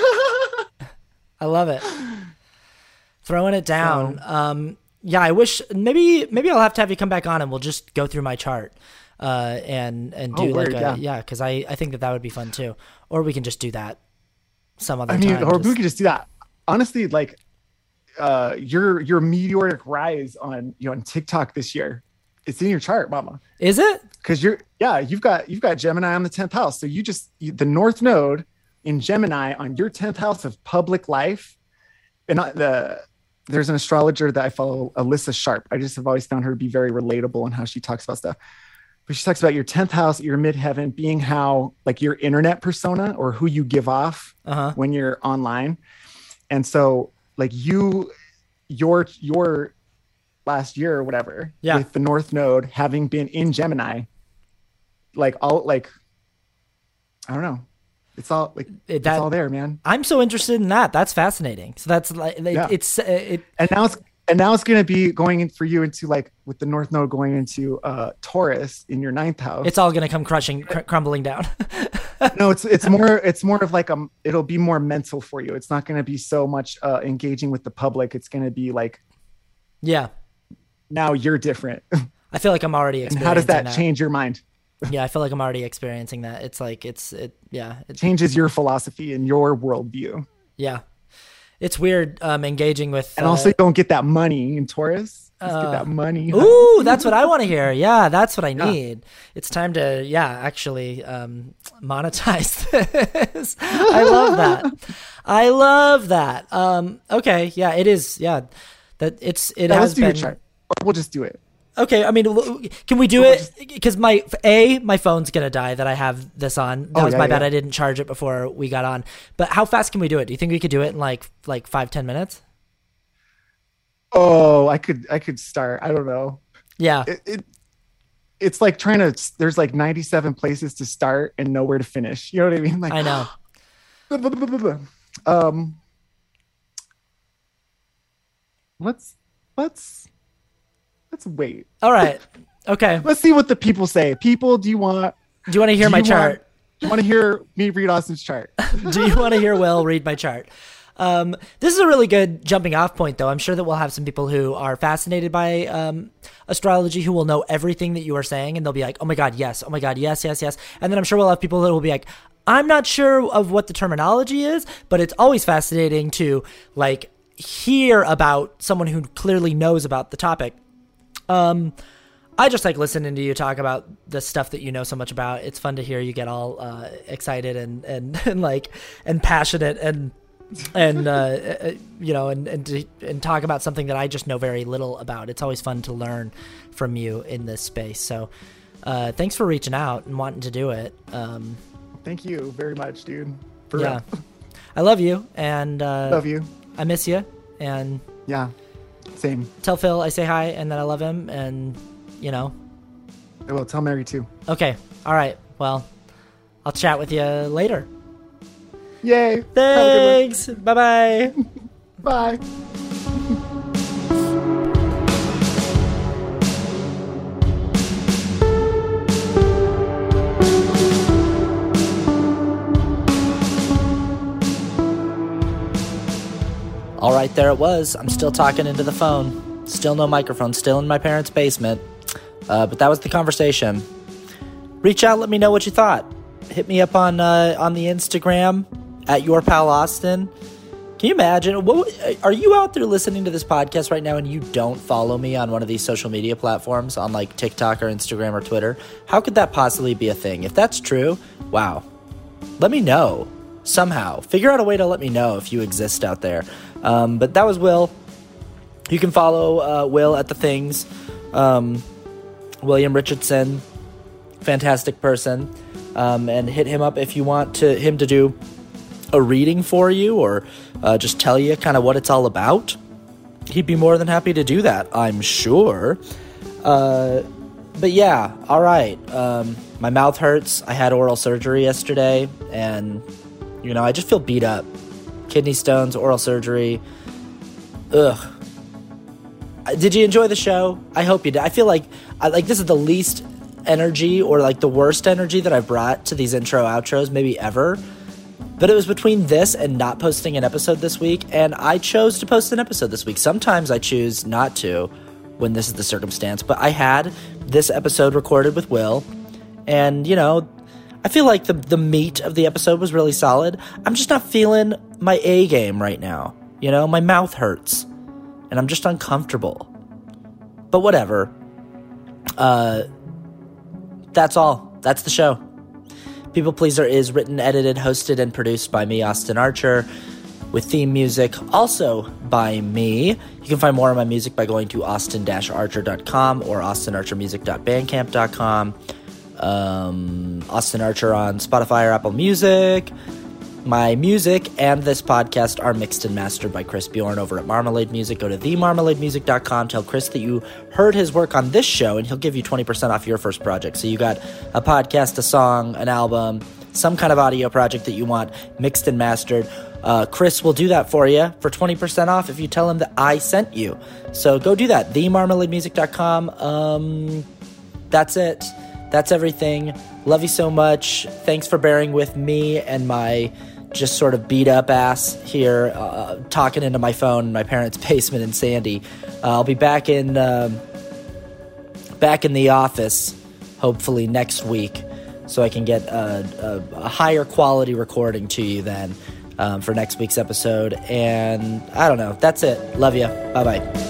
I love it. Throwing it down. So, um, yeah, I wish maybe maybe I'll have to have you come back on and we'll just go through my chart, uh, and and do oh, like word, a yeah, yeah, because I I think that that would be fun too. Or we can just do that some other I mean, time. or just... we could just do that. Honestly, like, uh, your your meteoric rise on you know on TikTok this year, it's in your chart, Mama. Is it? Because you're yeah, you've got you've got Gemini on the tenth house, so you just you, the North Node in Gemini on your tenth house of public life, and not the. There's an astrologer that I follow, Alyssa Sharp. I just have always found her to be very relatable in how she talks about stuff. But she talks about your tenth house, your midheaven being how like your internet persona or who you give off uh-huh. when you're online. And so like you, your, your last year or whatever yeah. with the North Node having been in Gemini, like all like, I don't know. It's all like it, that, it's all there, man. I'm so interested in that. That's fascinating. So that's like it, yeah. it's it. And now it's and now it's going to be going in for you into like with the North Node going into uh, Taurus in your ninth house. It's all going to come crushing, cr- crumbling down. No, it's it's more it's more of like um it'll be more mental for you. It's not going to be so much uh, engaging with the public. It's going to be like, yeah. Now you're different. I feel like I'm already experiencing And how does that, that change your mind? Yeah, I feel like I'm already experiencing that. It's like it's it yeah, it changes your philosophy and your worldview. Yeah, it's weird um, engaging with, and uh, also you don't get that money in Taurus. Let's uh, get that money. Ooh, that's what I want to hear. Yeah, that's what I need. Yeah. It's time to yeah, actually um, monetize this. I love that. I love that. Um, okay, yeah, it is. Yeah, that it's it yeah, has let's do been. Your chart. Or we'll just do it. Okay, I mean, can we do it? Because my a my phone's gonna die that I have this on. That oh, was yeah, my yeah. bad. I didn't charge it before we got on. But how fast can we do it? Do you think we could do it in like like five ten minutes? Oh, I could I could start. I don't know. Yeah. It, it it's like trying to. There's like ninety-seven places to start and nowhere to finish. You know what I mean? Like I know. um. Let's let's. Let's wait. All right. Okay. Let's see what the people say. People, do you want? Do you want to hear my chart? Want, do you want to hear me read Austin's chart? Do you want to hear Will read my chart? Um, this is a really good jumping off point, though. I'm sure that we'll have some people who are fascinated by um, astrology who will know everything that you are saying, and they'll be like, "Oh my God, yes! Oh my God, yes, yes, yes!" And then I'm sure we'll have people that will be like, "I'm not sure of what the terminology is, but it's always fascinating to like hear about someone who clearly knows about the topic." Um, I just like listening to you talk about the stuff that you know so much about. It's fun to hear you get all uh, excited and, and, and like and passionate and and uh, you know and and, to, and talk about something that I just know very little about. It's always fun to learn from you in this space. So uh, thanks for reaching out and wanting to do it. Um, Thank you very much, dude. For yeah, real. I love you and uh, love you. I miss you and yeah. Same. Tell Phil I say hi and that I love him, and, you know. I will. Tell Mary, too. Okay. All right. Well, I'll chat with you later. Yay. Thanks. Bye-bye. Bye. All right, there it was. I'm still talking into the phone. Still no microphone. Still in my parents' basement. Uh, but that was the conversation. Reach out. Let me know what you thought. Hit me up on uh, on the Instagram at your pal Austin. Can you imagine? What, are you out there listening to this podcast right now and you don't follow me on one of these social media platforms on like TikTok or Instagram or Twitter? How could that possibly be a thing? If that's true, wow. Let me know somehow. Figure out a way to let me know if you exist out there. Um, but that was Will. You can follow uh, Will at the things. Um, William Richardson, fantastic person. Um, and hit him up if you want to him to do a reading for you or uh, just tell you kind of what it's all about. He'd be more than happy to do that, I'm sure. Uh, but yeah, all right. Um, my mouth hurts. I had oral surgery yesterday, and, you know, I just feel beat up. Kidney stones, oral surgery. Ugh. Did you enjoy the show? I hope you did. I feel like I, like this is the least energy or like the worst energy that I've brought to these intro outros maybe ever. But it was between this and not posting an episode this week, and I chose to post an episode this week. Sometimes I choose not to when this is the circumstance, but I had this episode recorded with Will, and, you know, I feel like the the meat of the episode was really solid. I'm just not feeling my A game right now. You know, my mouth hurts, and I'm just uncomfortable. But whatever. Uh, that's all. That's the show. People Pleaser is written, edited, hosted, and produced by me, Austin Archer, with theme music also by me. You can find more of my music by going to austin dash archer dot com or austin archer music dot bandcamp dot com. Um, Austin Archer on Spotify or Apple Music. My music and this podcast are mixed and mastered by Chris Bjorn over at Marmalade Music. Go to the marmalade music dot com. Tell Chris that you heard his work on this show, and he'll give you twenty percent off your first project. So you got a podcast, a song, an album, some kind of audio project that you want mixed and mastered. Uh, Chris will do that for you for twenty percent off if you tell him that I sent you. So go do that. the marmalade music dot com. Um, that's it. That's everything. Love you so much. Thanks for bearing with me and my just sort of beat up ass here, uh, talking into my phone in my parents' basement in Sandy. Uh, I'll be back in um, back in the office, hopefully next week, so I can get a, a, a higher quality recording to you then um, for next week's episode. And I don't know. That's it. Love you. Bye bye.